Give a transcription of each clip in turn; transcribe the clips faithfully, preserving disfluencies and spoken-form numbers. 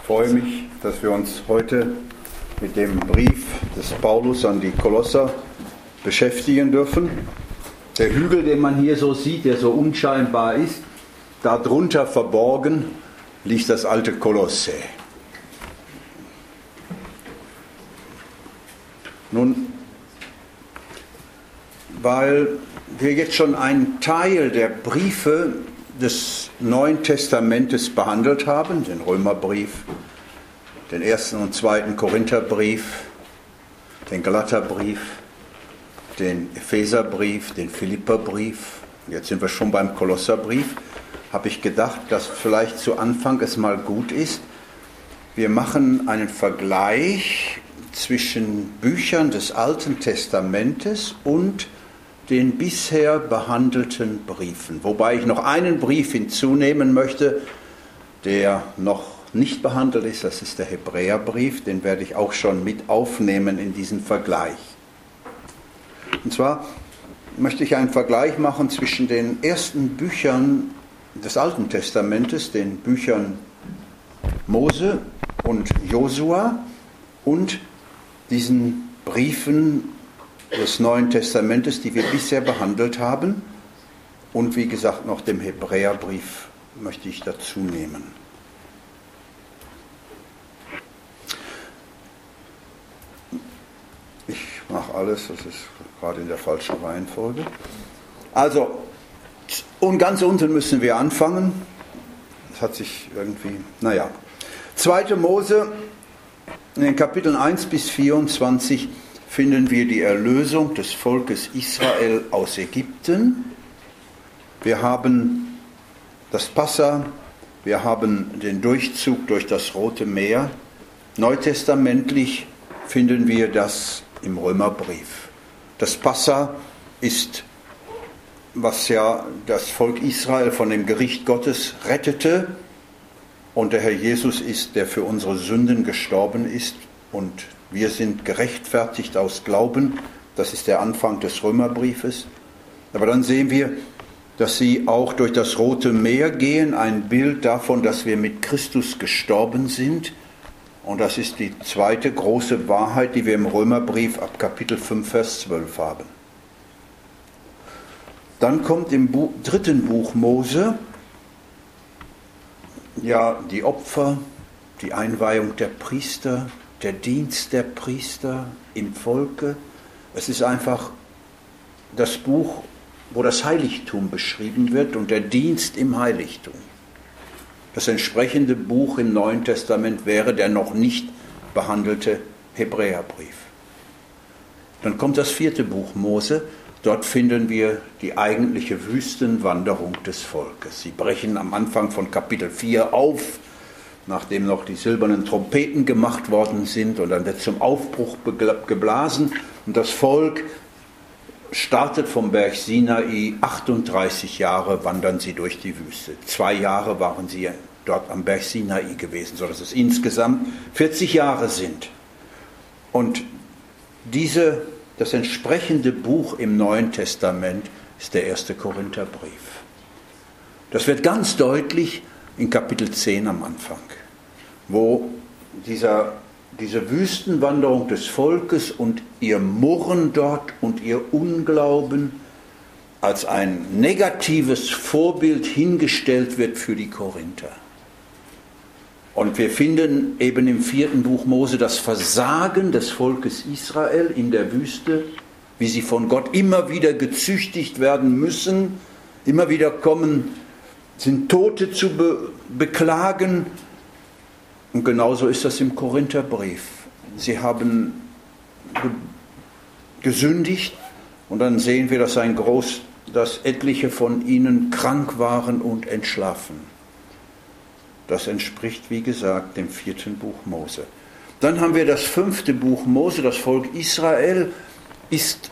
freue mich, dass wir uns heute mit dem Brief des Paulus an die Kolosser beschäftigen dürfen. Der Hügel, den man hier so sieht, der so unscheinbar ist, darunter verborgen liegt das alte Kolosse. Nun, weil wir jetzt schon einen Teil der Briefe des Neuen Testamentes behandelt haben, den Römerbrief, den ersten und zweiten Korintherbrief, den Galaterbrief, den Epheserbrief, den Philipperbrief, jetzt sind wir schon beim Kolosserbrief, habe ich gedacht, dass vielleicht zu Anfang es mal gut ist, wir machen einen Vergleich zwischen Büchern des Alten Testamentes und den bisher behandelten Briefen. Wobei ich noch einen Brief hinzunehmen möchte, der noch nicht behandelt ist, das ist der Hebräerbrief, den werde ich auch schon mit aufnehmen in diesen Vergleich. Und zwar möchte ich einen Vergleich machen zwischen den ersten Büchern des Alten Testamentes, den Büchern Mose und Josua, und diesen Briefen des Neuen Testamentes, die wir bisher behandelt haben, und wie gesagt noch dem Hebräerbrief möchte ich dazu nehmen. Ich mache alles, das ist gerade in der falschen Reihenfolge. Also, und ganz unten müssen wir anfangen. Das hat sich irgendwie, naja. zweite Mose, in den Kapiteln eins bis vierundzwanzig finden wir die Erlösung des Volkes Israel aus Ägypten. Wir haben das Passa, wir haben den Durchzug durch das Rote Meer. Neutestamentlich finden wir das im Römerbrief. Das Passa ist, was ja das Volk Israel von dem Gericht Gottes rettete, und der Herr Jesus ist, der für unsere Sünden gestorben ist, und wir sind gerechtfertigt aus Glauben. Das ist der Anfang des Römerbriefes. Aber dann sehen wir, dass sie auch durch das Rote Meer gehen, ein Bild davon, dass wir mit Christus gestorben sind. Und das ist die zweite große Wahrheit, die wir im Römerbrief ab Kapitel fünf, Vers zwölf haben. Dann kommt im Buch, dritten Buch Mose ja die Opfer, die Einweihung der Priester, der Dienst der Priester im Volke. Es ist einfach das Buch, wo das Heiligtum beschrieben wird und der Dienst im Heiligtum. Das entsprechende Buch im Neuen Testament wäre der noch nicht behandelte Hebräerbrief. Dann kommt das vierte Buch Mose. Dort finden wir die eigentliche Wüstenwanderung des Volkes. Sie brechen am Anfang von Kapitel vier auf, nachdem noch die silbernen Trompeten gemacht worden sind, und dann wird zum Aufbruch geblasen und das Volk startet vom Berg Sinai. achtunddreißig Jahre wandern sie durch die Wüste. Zwei Jahre waren sie dort am Berg Sinai gewesen, sodass es insgesamt vierzig Jahre sind. Und diese, das entsprechende Buch im Neuen Testament ist der erste Korintherbrief. Das wird ganz deutlich in Kapitel zehn am Anfang, wo dieser, diese Wüstenwanderung des Volkes und ihr Murren dort und ihr Unglauben als ein negatives Vorbild hingestellt wird für die Korinther. Und wir finden eben im vierten Buch Mose das Versagen des Volkes Israel in der Wüste, wie sie von Gott immer wieder gezüchtigt werden müssen, immer wieder kommen, sind Tote zu be- beklagen. Und genauso ist das im Korintherbrief. Sie haben ge- gesündigt, und dann sehen wir, dass, ein groß, dass etliche von ihnen krank waren und entschlafen. Das entspricht, wie gesagt, dem vierten Buch Mose. Dann haben wir das fünfte Buch Mose. Das Volk Israel ist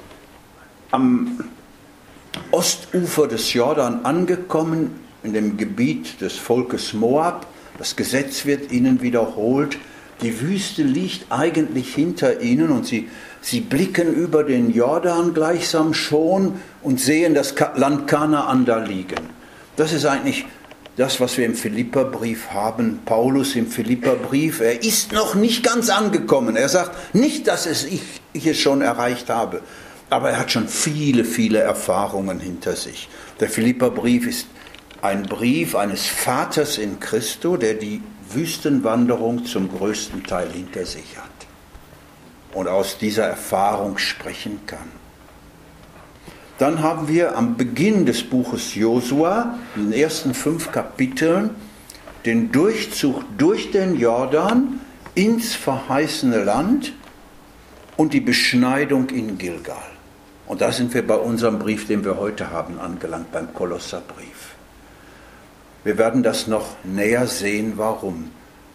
am Ostufer des Jordan angekommen, in dem Gebiet des Volkes Moab. Das Gesetz wird ihnen wiederholt. Die Wüste liegt eigentlich hinter ihnen, und sie, sie blicken über den Jordan gleichsam schon und sehen das Land Kanaan da liegen. Das ist eigentlich das, was wir im Philipperbrief haben, Paulus im Philipperbrief, er ist noch nicht ganz angekommen. Er sagt nicht, dass es ich, ich es schon erreicht habe, aber er hat schon viele, viele Erfahrungen hinter sich. Der Philipperbrief ist ein Brief eines Vaters in Christo, der die Wüstenwanderung zum größten Teil hinter sich hat und aus dieser Erfahrung sprechen kann. Dann haben wir am Beginn des Buches Josua, in den ersten fünf Kapiteln, den Durchzug durch den Jordan ins verheißene Land und die Beschneidung in Gilgal. Und da sind wir bei unserem Brief, den wir heute haben, angelangt, beim Kolosserbrief. Wir werden das noch näher sehen, warum.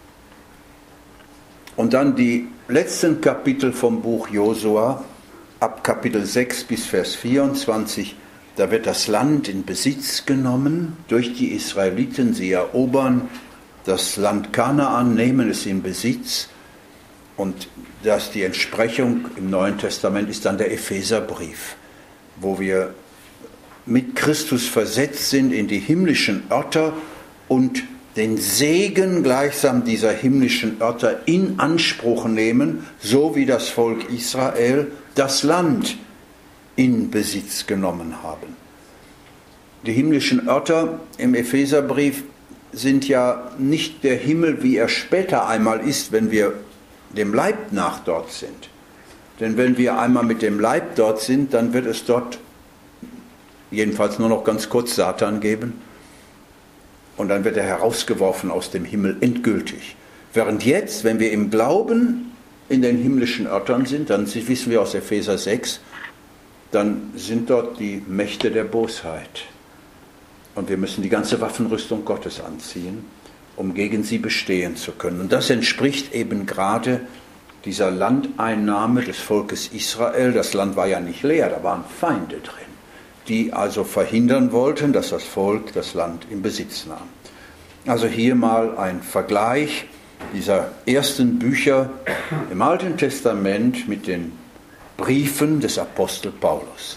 Und dann die letzten Kapitel vom Buch Josua, ab Kapitel sechs bis Vers vierundzwanzig, da wird das Land in Besitz genommen durch die Israeliten. Sie erobern das Land Kanaan, nehmen es in Besitz. Und das die Entsprechung im Neuen Testament ist dann der Epheserbrief, wo wir mit Christus versetzt sind in die himmlischen Örter und den Segen gleichsam dieser himmlischen Örter in Anspruch nehmen, so wie das Volk Israel das Land in Besitz genommen haben. Die himmlischen Örter im Epheserbrief sind ja nicht der Himmel, wie er später einmal ist, wenn wir dem Leib nach dort sind. Denn wenn wir einmal mit dem Leib dort sind, dann wird es dort jedenfalls nur noch ganz kurz Satan geben und dann wird er herausgeworfen aus dem Himmel endgültig. Während jetzt, wenn wir im Glauben in den himmlischen Örtern sind, dann wissen wir aus Epheser sechs, dann sind dort die Mächte der Bosheit. Und wir müssen die ganze Waffenrüstung Gottes anziehen, um gegen sie bestehen zu können. Und das entspricht eben gerade dieser Landeinnahme des Volkes Israel. Das Land war ja nicht leer, da waren Feinde drin, die also verhindern wollten, dass das Volk das Land in Besitz nahm. Also hier mal ein Vergleich dieser ersten Bücher im Alten Testament mit den Briefen des Apostel Paulus.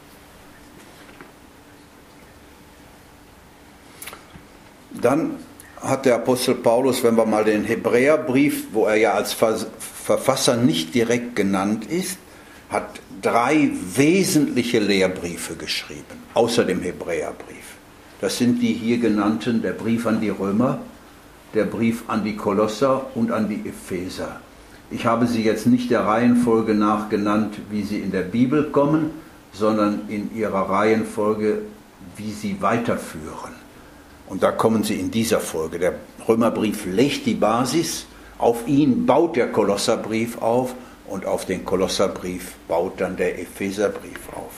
Dann hat der Apostel Paulus, wenn wir mal den Hebräerbrief, wo er ja als Verfasser nicht direkt genannt ist, hat drei wesentliche Lehrbriefe geschrieben, außer dem Hebräerbrief. Das sind die hier genannten, der Brief an die Römer, der Brief an die Kolosser und an die Epheser. Ich habe sie jetzt nicht der Reihenfolge nach genannt, wie sie in der Bibel kommen, sondern in ihrer Reihenfolge, wie sie weiterführen. Und da kommen sie in dieser Folge. Der Römerbrief legt die Basis, auf ihn baut der Kolosserbrief auf und auf den Kolosserbrief baut dann der Epheserbrief auf.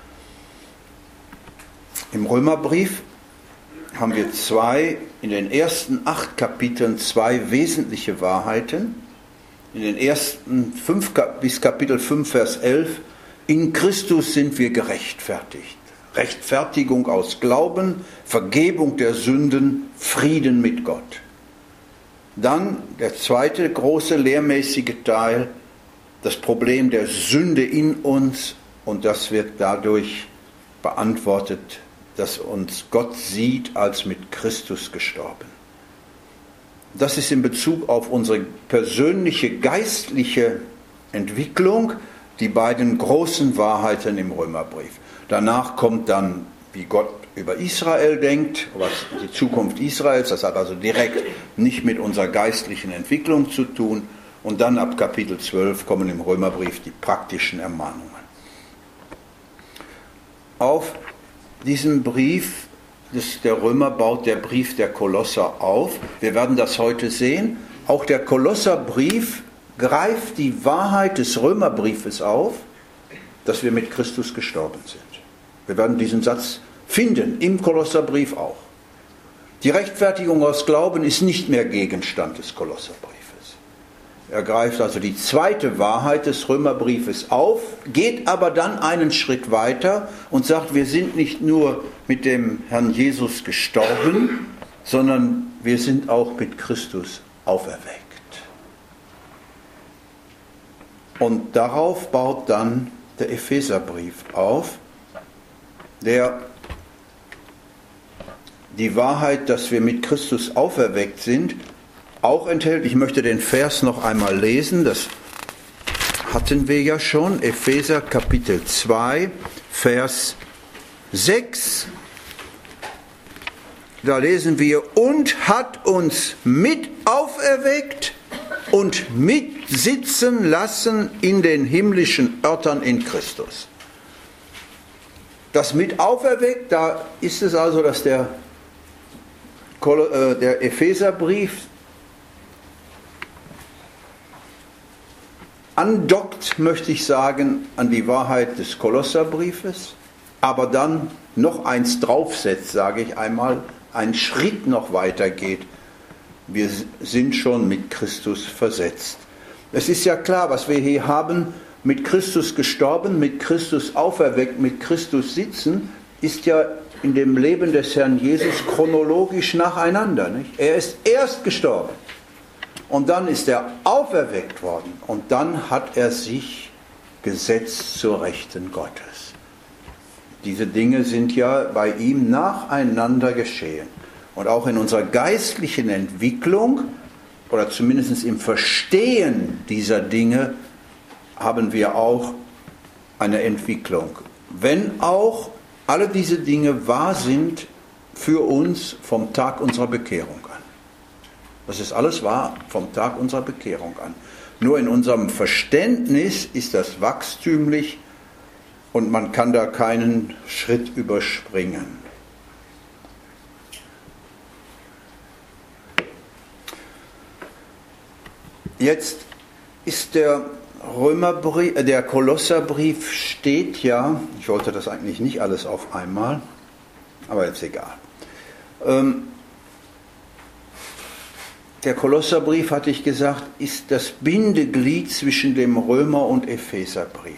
Im Römerbrief haben wir zwei, in den ersten acht Kapiteln zwei wesentliche Wahrheiten. In den ersten fünf, bis Kapitel fünf, Vers elf, in Christus sind wir gerechtfertigt. Rechtfertigung aus Glauben, Vergebung der Sünden, Frieden mit Gott. Dann der zweite große lehrmäßige Teil, das Problem der Sünde in uns, und das wird dadurch beantwortet, dass uns Gott sieht als mit Christus gestorben. Das ist in Bezug auf unsere persönliche geistliche Entwicklung die beiden großen Wahrheiten im Römerbrief. Danach kommt dann, wie Gott über Israel denkt, was die Zukunft Israels, das hat also direkt nicht mit unserer geistlichen Entwicklung zu tun. Und dann ab Kapitel zwölf kommen im Römerbrief die praktischen Ermahnungen. Auf diesen Brief des, der Römer baut der Brief der Kolosser auf. Wir werden das heute sehen. Auch der Kolosserbrief greift die Wahrheit des Römerbriefes auf, dass wir mit Christus gestorben sind. Wir werden diesen Satz finden im Kolosserbrief auch. Die Rechtfertigung aus Glauben ist nicht mehr Gegenstand des Kolosserbriefes. Er greift also die zweite Wahrheit des Römerbriefes auf, geht aber dann einen Schritt weiter und sagt, wir sind nicht nur mit dem Herrn Jesus gestorben, sondern wir sind auch mit Christus auferweckt. Und darauf baut dann der Epheserbrief auf, der die Wahrheit, dass wir mit Christus auferweckt sind, auch enthält. Ich möchte den Vers noch einmal lesen, das hatten wir ja schon, Epheser Kapitel zwei, Vers sechs. Da lesen wir, und hat uns mit auferweckt und mitsitzen lassen in den himmlischen Örtern in Christus. Das mit auferweckt, da ist es also, dass der, der Epheserbrief andockt, möchte ich sagen, an die Wahrheit des Kolosserbriefes, aber dann noch eins draufsetzt, sage ich einmal, einen Schritt noch weiter geht. Wir sind schon mit Christus versetzt. Es ist ja klar, was wir hier haben, mit Christus gestorben, mit Christus auferweckt, mit Christus sitzen, ist ja in dem Leben des Herrn Jesus chronologisch nacheinander. Nicht? Er ist erst gestorben und dann ist er auferweckt worden und dann hat er sich gesetzt zur Rechten Gottes. Diese Dinge sind ja bei ihm nacheinander geschehen. Und auch in unserer geistlichen Entwicklung oder zumindest im Verstehen dieser Dinge haben wir auch eine Entwicklung. Wenn auch alle diese Dinge wahr sind für uns vom Tag unserer Bekehrung an. Das ist alles wahr vom Tag unserer Bekehrung an. Nur in unserem Verständnis ist das wachstümlich und man kann da keinen Schritt überspringen. Jetzt ist der Römerbrief, äh, der Kolosserbrief steht ja, ich wollte das eigentlich nicht alles auf einmal, aber jetzt egal. Ähm, der Kolosserbrief, hatte ich gesagt, ist das Bindeglied zwischen dem Römer- und Epheserbrief.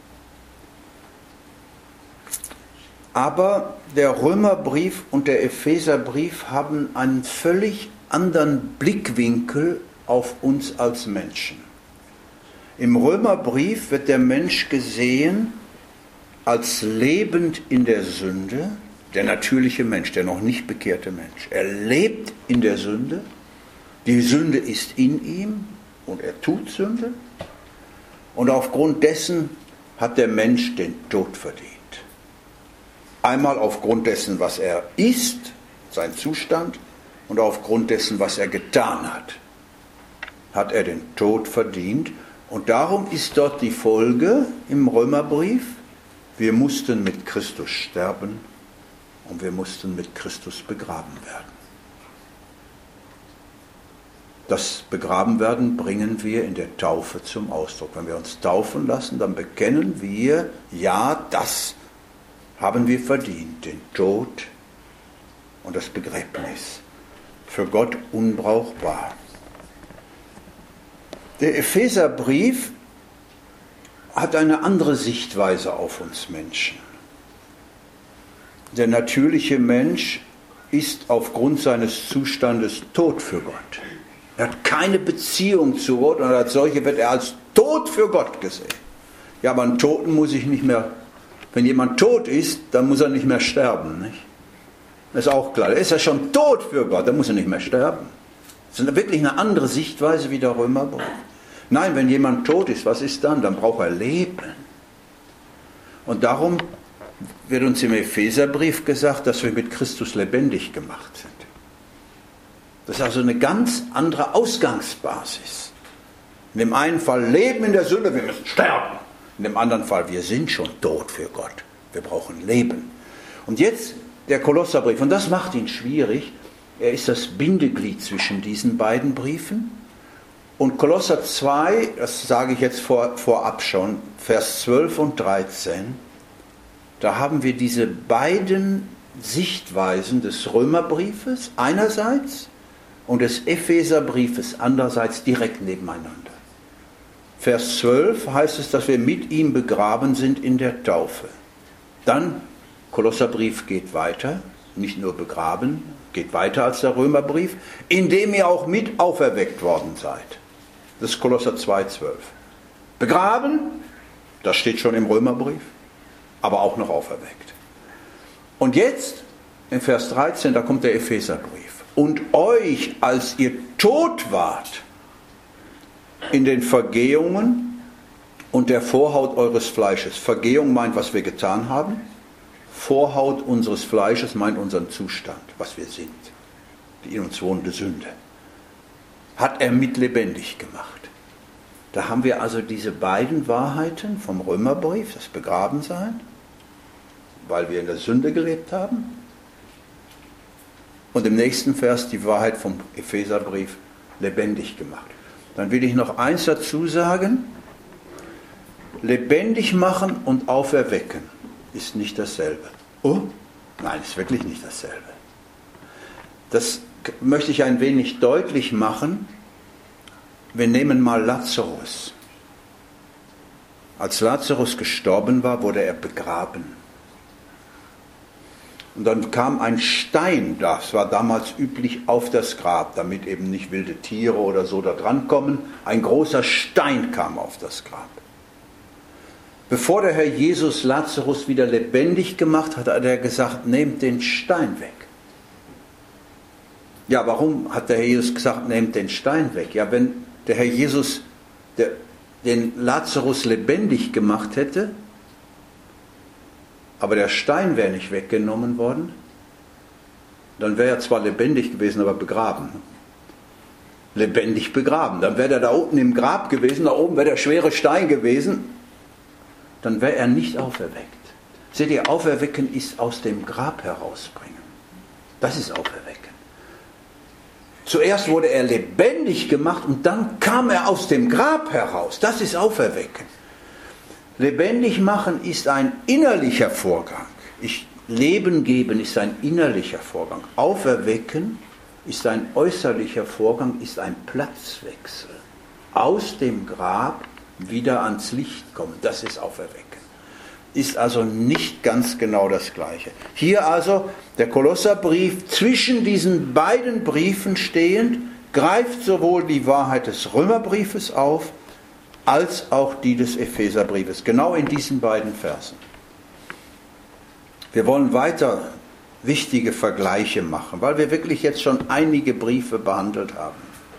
Aber der Römerbrief und der Epheserbrief haben einen völlig anderen Blickwinkel auf uns als Menschen. Im Römerbrief wird der Mensch gesehen als lebend in der Sünde, der natürliche Mensch, der noch nicht bekehrte Mensch. Er lebt in der Sünde, die Sünde ist in ihm und er tut Sünde und aufgrund dessen hat der Mensch den Tod verdient. Einmal aufgrund dessen, was er ist, sein Zustand, und aufgrund dessen, was er getan hat, hat er den Tod verdient. Und darum ist dort die Folge im Römerbrief, wir mussten mit Christus sterben und wir mussten mit Christus begraben werden. Das Begrabenwerden bringen wir in der Taufe zum Ausdruck. Wenn wir uns taufen lassen, dann bekennen wir, ja, das haben wir verdient, den Tod und das Begräbnis. Für Gott unbrauchbar. Der Epheserbrief hat eine andere Sichtweise auf uns Menschen. Der natürliche Mensch ist aufgrund seines Zustandes tot für Gott. Er hat keine Beziehung zu Gott und als solche wird er als tot für Gott gesehen. Ja, aber einen Toten muss ich nicht mehr, wenn jemand tot ist, dann muss er nicht mehr sterben. Nicht? Das ist auch klar. Er ist ja schon tot für Gott, dann muss er nicht mehr sterben. Das ist wirklich eine andere Sichtweise wie der Römerbrief. Nein, wenn jemand tot ist, was ist dann? Dann braucht er Leben. Und darum wird uns im Epheserbrief gesagt, dass wir mit Christus lebendig gemacht sind. Das ist also eine ganz andere Ausgangsbasis. In dem einen Fall leben in der Sünde, wir müssen sterben. In dem anderen Fall, wir sind schon tot für Gott. Wir brauchen Leben. Und jetzt der Kolosserbrief, und das macht ihn schwierig. Er ist das Bindeglied zwischen diesen beiden Briefen. Und Kolosser zwei, das sage ich jetzt vor, vorab schon, Vers zwölf und dreizehn, da haben wir diese beiden Sichtweisen des Römerbriefes einerseits und des Epheserbriefes andererseits direkt nebeneinander. Vers zwölf heißt es, dass wir mit ihm begraben sind in der Taufe. Dann, Kolosserbrief geht weiter, nicht nur begraben, geht weiter als der Römerbrief, indem ihr auch mit auferweckt worden seid. Das ist Kolosser zwei, zwölf. Begraben, das steht schon im Römerbrief, aber auch noch auferweckt. Und jetzt in Vers dreizehn, da kommt der Epheserbrief. Und euch, als ihr tot wart in den Vergehungen und der Vorhaut eures Fleisches. Vergehung meint, was wir getan haben. Vorhaut unseres Fleisches meint unseren Zustand, was wir sind. Die in uns wohnende Sünde. Hat er mit lebendig gemacht. Da haben wir also diese beiden Wahrheiten vom Römerbrief, das Begrabensein, weil wir in der Sünde gelebt haben. Und im nächsten Vers die Wahrheit vom Epheserbrief, lebendig gemacht. Dann will ich noch eins dazu sagen. Lebendig machen und auferwecken ist nicht dasselbe. Oh? Nein, ist wirklich nicht dasselbe. Das möchte ich ein wenig deutlich machen. Wir nehmen mal Lazarus. Als Lazarus gestorben war, wurde er begraben. Und dann kam ein Stein, das war damals üblich, auf das Grab, damit eben nicht wilde Tiere oder so da dran kommen. Ein großer Stein kam auf das Grab. Bevor der Herr Jesus Lazarus wieder lebendig gemacht hat, hat er gesagt, nehmt den Stein weg. Ja, warum hat der Herr Jesus gesagt, nehmt den Stein weg? Ja, wenn der Herr Jesus der, den Lazarus lebendig gemacht hätte, aber der Stein wäre nicht weggenommen worden, dann wäre er zwar lebendig gewesen, aber begraben. Lebendig begraben. Dann wäre er da unten im Grab gewesen, da oben wäre der schwere Stein gewesen, dann wäre er nicht auferweckt. Seht ihr, auferwecken ist aus dem Grab herausbringen. Das ist auferwecken. Zuerst wurde er lebendig gemacht und dann kam er aus dem Grab heraus. Das ist auferwecken. Lebendig machen ist ein innerlicher Vorgang. Ich, Leben geben ist ein innerlicher Vorgang. Auferwecken ist ein äußerlicher Vorgang, ist ein Platzwechsel. Aus dem Grab wieder ans Licht kommen, das ist Auferwecken. Ist also nicht ganz genau das Gleiche. Hier also der Kolosserbrief, zwischen diesen beiden Briefen stehend, greift sowohl die Wahrheit des Römerbriefes auf, als auch die des Epheserbriefes, genau in diesen beiden Versen. Wir wollen weiter wichtige Vergleiche machen, weil wir wirklich jetzt schon einige Briefe behandelt haben.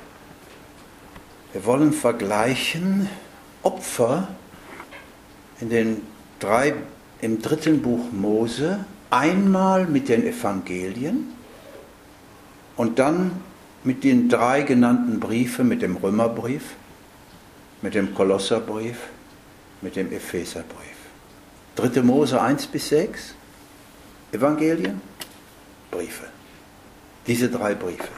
Wir wollen vergleichen Opfer in den drei, im dritten Buch Mose, einmal mit den Evangelien und dann mit den drei genannten Briefen, mit dem Römerbrief, mit dem Kolosserbrief, mit dem Epheserbrief. dritte Mose eins bis sechs, Evangelien, Briefe. Diese drei Briefe.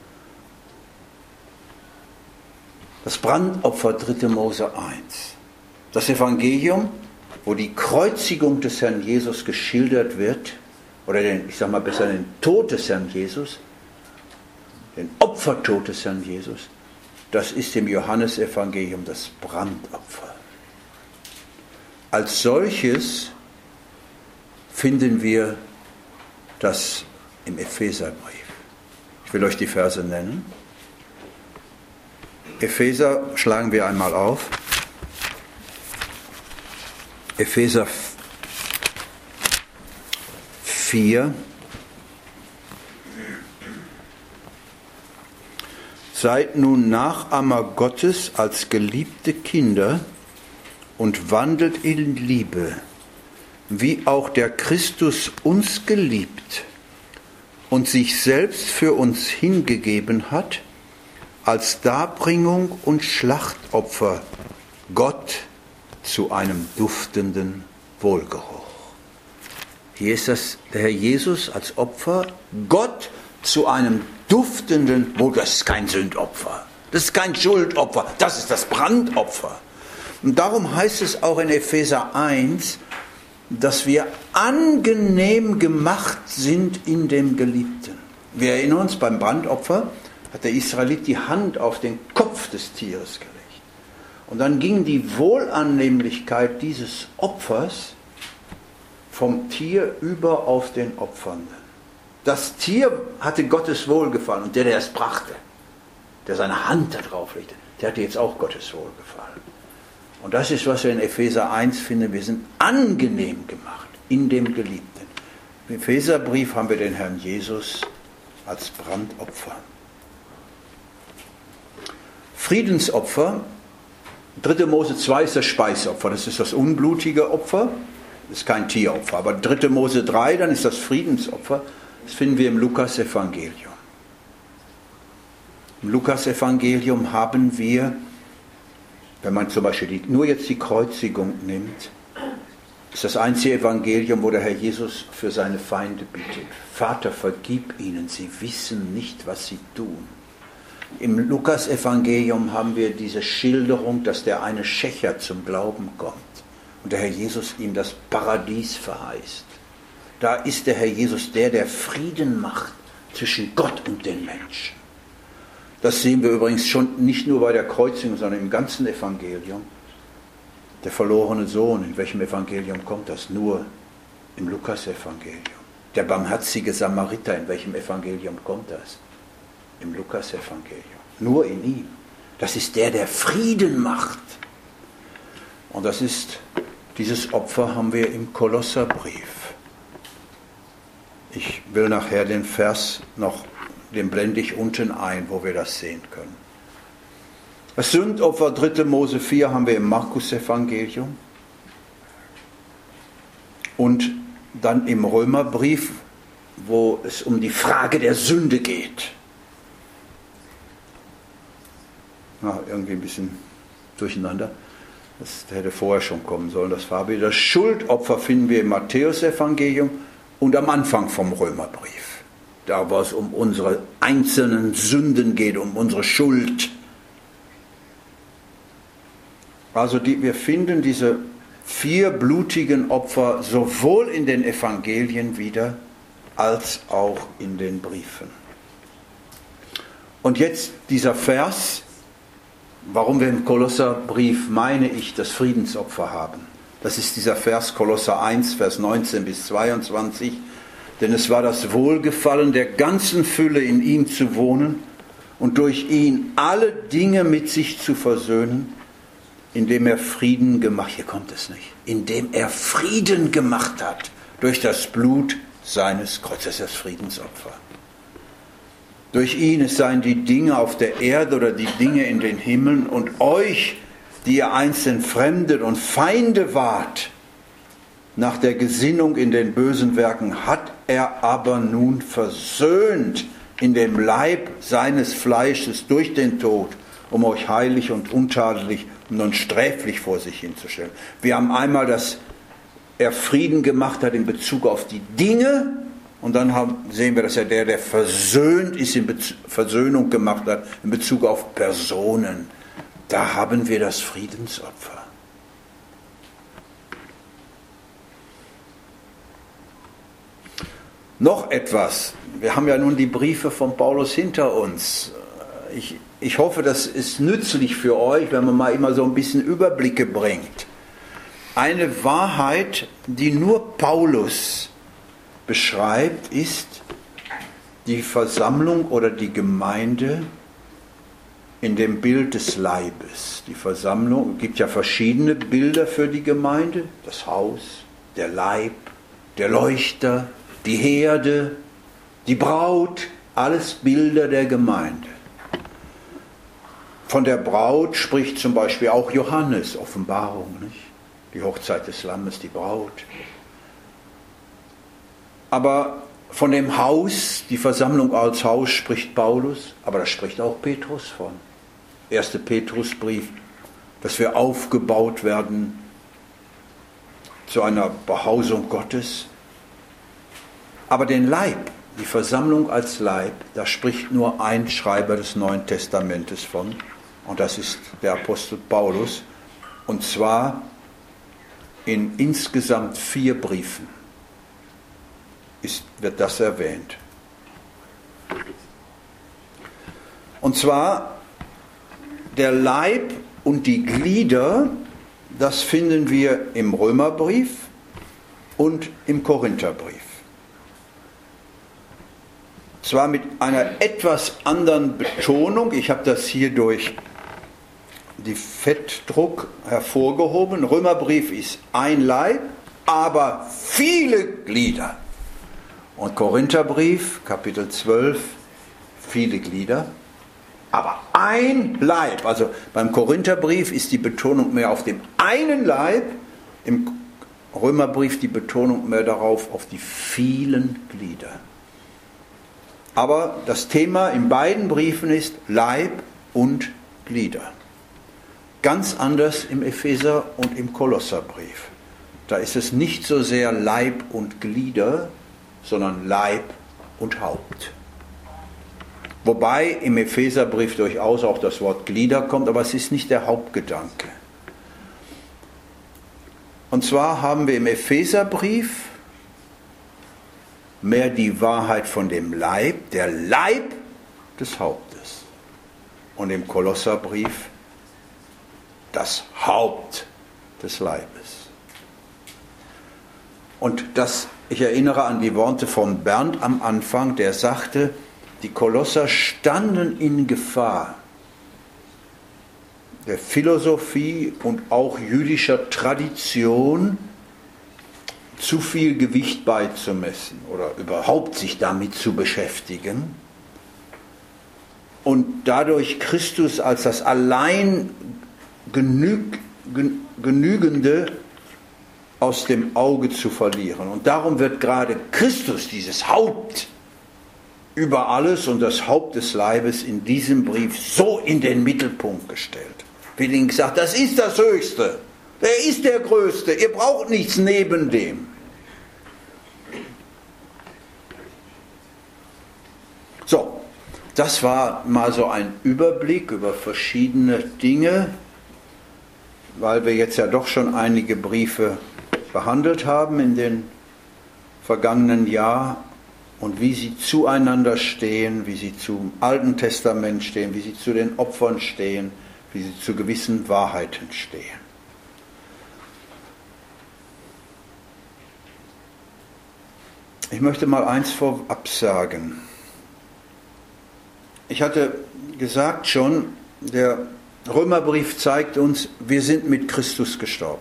Das Brandopfer dritte Mose eins. Das Evangelium, wo die Kreuzigung des Herrn Jesus geschildert wird, oder den, ich sage mal besser, den Tod des Herrn Jesus, den Opfertod des Herrn Jesus, das ist im Johannesevangelium das Brandopfer. Als solches finden wir das im Epheserbrief. Ich will euch die Verse nennen. Epheser schlagen wir einmal auf. Epheser vier. Seid nun Nachahmer Gottes als geliebte Kinder und wandelt in Liebe, wie auch der Christus uns geliebt und sich selbst für uns hingegeben hat, als Darbringung und Schlachtopfer Gott zu einem duftenden Wohlgeruch. Hier ist das der Herr Jesus als Opfer, Gott zu einem duftenden Wohlgeruch. Das ist kein Sündopfer, das ist kein Schuldopfer, das ist das Brandopfer. Und darum heißt es auch in Epheser eins, dass wir angenehm gemacht sind in dem Geliebten. Wir erinnern uns, beim Brandopfer hat der Israelit die Hand auf den Kopf des Tieres gelegt. Und dann ging die Wohlannehmlichkeit dieses Opfers vom Tier über auf den Opfernden. Das Tier hatte Gottes Wohlgefallen und der, der es brachte, der seine Hand da drauf legte, der hatte jetzt auch Gottes Wohlgefallen. Und das ist, was wir in Epheser eins finden, wir sind angenehm gemacht in dem Geliebten. Im Epheserbrief haben wir den Herrn Jesus als Brandopfer. Friedensopfer, dritte Mose zwei ist das Speisopfer, das ist das unblutige Opfer, das ist kein Tieropfer, aber dritte Mose drei, dann ist das Friedensopfer, das finden wir im Lukas-Evangelium. Im Lukas-Evangelium haben wir, wenn man zum Beispiel die, nur jetzt die Kreuzigung nimmt, ist das einzige Evangelium, wo der Herr Jesus für seine Feinde bittet. Vater, vergib ihnen, sie wissen nicht, was sie tun. Im Lukas-Evangelium haben wir diese Schilderung, dass der eine Schächer zum Glauben kommt und der Herr Jesus ihm das Paradies verheißt. Da ist der Herr Jesus der, der Frieden macht zwischen Gott und den Menschen. Das sehen wir übrigens schon nicht nur bei der Kreuzigung, sondern im ganzen Evangelium. Der verlorene Sohn, in welchem Evangelium kommt das? Nur im Lukas-Evangelium. Der barmherzige Samariter, in welchem Evangelium kommt das? Im Lukas-Evangelium. Nur in ihm. Das ist der, der Frieden macht. Und das ist, dieses Opfer haben wir im Kolosserbrief. Ich will nachher den Vers noch, den blende ich unten ein, wo wir das sehen können. Das Sündopfer, dritte Mose vier, haben wir im Markus-Evangelium. Und dann im Römerbrief, wo es um die Frage der Sünde geht. Na, irgendwie ein bisschen durcheinander. Das hätte vorher schon kommen sollen, das war wieder. Das Schuldopfer finden wir im Matthäus-Evangelium und am Anfang vom Römerbrief. Da, wo es um unsere einzelnen Sünden geht, um unsere Schuld. Also die, wir finden diese vier blutigen Opfer sowohl in den Evangelien wieder, als auch in den Briefen. Und jetzt dieser Vers, warum wir im Kolosserbrief, meine ich, das Friedensopfer haben. Das ist dieser Vers Kolosser eins, Vers neunzehn bis zweiundzwanzig. Denn es war das Wohlgefallen der ganzen Fülle in ihm zu wohnen und durch ihn alle Dinge mit sich zu versöhnen, indem er Frieden gemacht, hier kommt es nicht, indem er Frieden gemacht hat durch das Blut seines Kreuzes, das Friedensopfer. Durch ihn es seien die Dinge auf der Erde oder die Dinge in den Himmeln und euch, die ihr einst entfremdet und Feinde wart, nach der Gesinnung in den bösen Werken, hat er aber nun versöhnt in dem Leib seines Fleisches durch den Tod, um euch heilig und untadelig und unsträflich vor sich hinzustellen. Wir haben einmal, dass er Frieden gemacht hat in Bezug auf die Dinge, und dann haben, sehen wir, dass er der, der versöhnt ist, in Bezug, Versöhnung gemacht hat in Bezug auf Personen. Da haben wir das Friedensopfer. Noch etwas. Wir haben ja nun die Briefe von Paulus hinter uns. Ich, ich hoffe, das ist nützlich für euch, wenn man mal immer so ein bisschen Überblicke bringt. Eine Wahrheit, die nur Paulus beschreibt, ist die Versammlung oder die Gemeinde in dem Bild des Leibes. Die Versammlung, es gibt ja verschiedene Bilder für die Gemeinde. Das Haus, der Leib, der Leuchter, die Herde, die Braut, alles Bilder der Gemeinde. Von der Braut spricht zum Beispiel auch Johannes, Offenbarung, nicht? Die Hochzeit des Lammes, die Braut. Aber von dem Haus, die Versammlung als Haus, spricht Paulus, aber da spricht auch Petrus von. Erster Petrusbrief, dass wir aufgebaut werden zu einer Behausung Gottes. Aber den Leib, die Versammlung als Leib, da spricht nur ein Schreiber des Neuen Testamentes von, und das ist der Apostel Paulus, und zwar in insgesamt vier Briefen ist, wird das erwähnt. Und zwar der Leib und die Glieder, das finden wir im Römerbrief und im Korintherbrief. Zwar mit einer etwas anderen Betonung, ich habe das hier durch die Fettdruck hervorgehoben. Römerbrief ist ein Leib, aber viele Glieder. Und Korintherbrief, Kapitel zwölf, viele Glieder, aber ein Leib. Also beim Korintherbrief ist die Betonung mehr auf dem einen Leib, im Römerbrief die Betonung mehr darauf, auf die vielen Glieder. Aber das Thema in beiden Briefen ist Leib und Glieder. Ganz anders im Epheser- und im Kolosserbrief. Da ist es nicht so sehr Leib und Glieder, sondern Leib und Haupt. Wobei im Epheserbrief durchaus auch das Wort Glieder kommt, aber es ist nicht der Hauptgedanke. Und zwar haben wir im Epheserbrief mehr die Wahrheit von dem Leib, der Leib des Hauptes. Und im Kolosserbrief das Haupt des Leibes. Und das, ich erinnere an die Worte von Bernd am Anfang, der sagte, die Kolosser standen in Gefahr, der Philosophie und auch jüdischer Tradition zu viel Gewicht beizumessen oder überhaupt sich damit zu beschäftigen und dadurch Christus als das allein genüg, Genügende aus dem Auge zu verlieren. Und darum wird gerade Christus, dieses Haupt über alles und das Haupt des Leibes, in diesem Brief so in den Mittelpunkt gestellt. Wird ihnen gesagt, das ist das Höchste. Er ist der Größte. Ihr braucht nichts neben dem. So, das war mal so ein Überblick über verschiedene Dinge, weil wir jetzt ja doch schon einige Briefe behandelt haben in den vergangenen Jahr und wie sie zueinander stehen, wie sie zum Alten Testament stehen, wie sie zu den Opfern stehen, wie sie zu gewissen Wahrheiten stehen. Ich möchte mal eins vorab sagen. Ich hatte gesagt schon, der Römerbrief zeigt uns, wir sind mit Christus gestorben.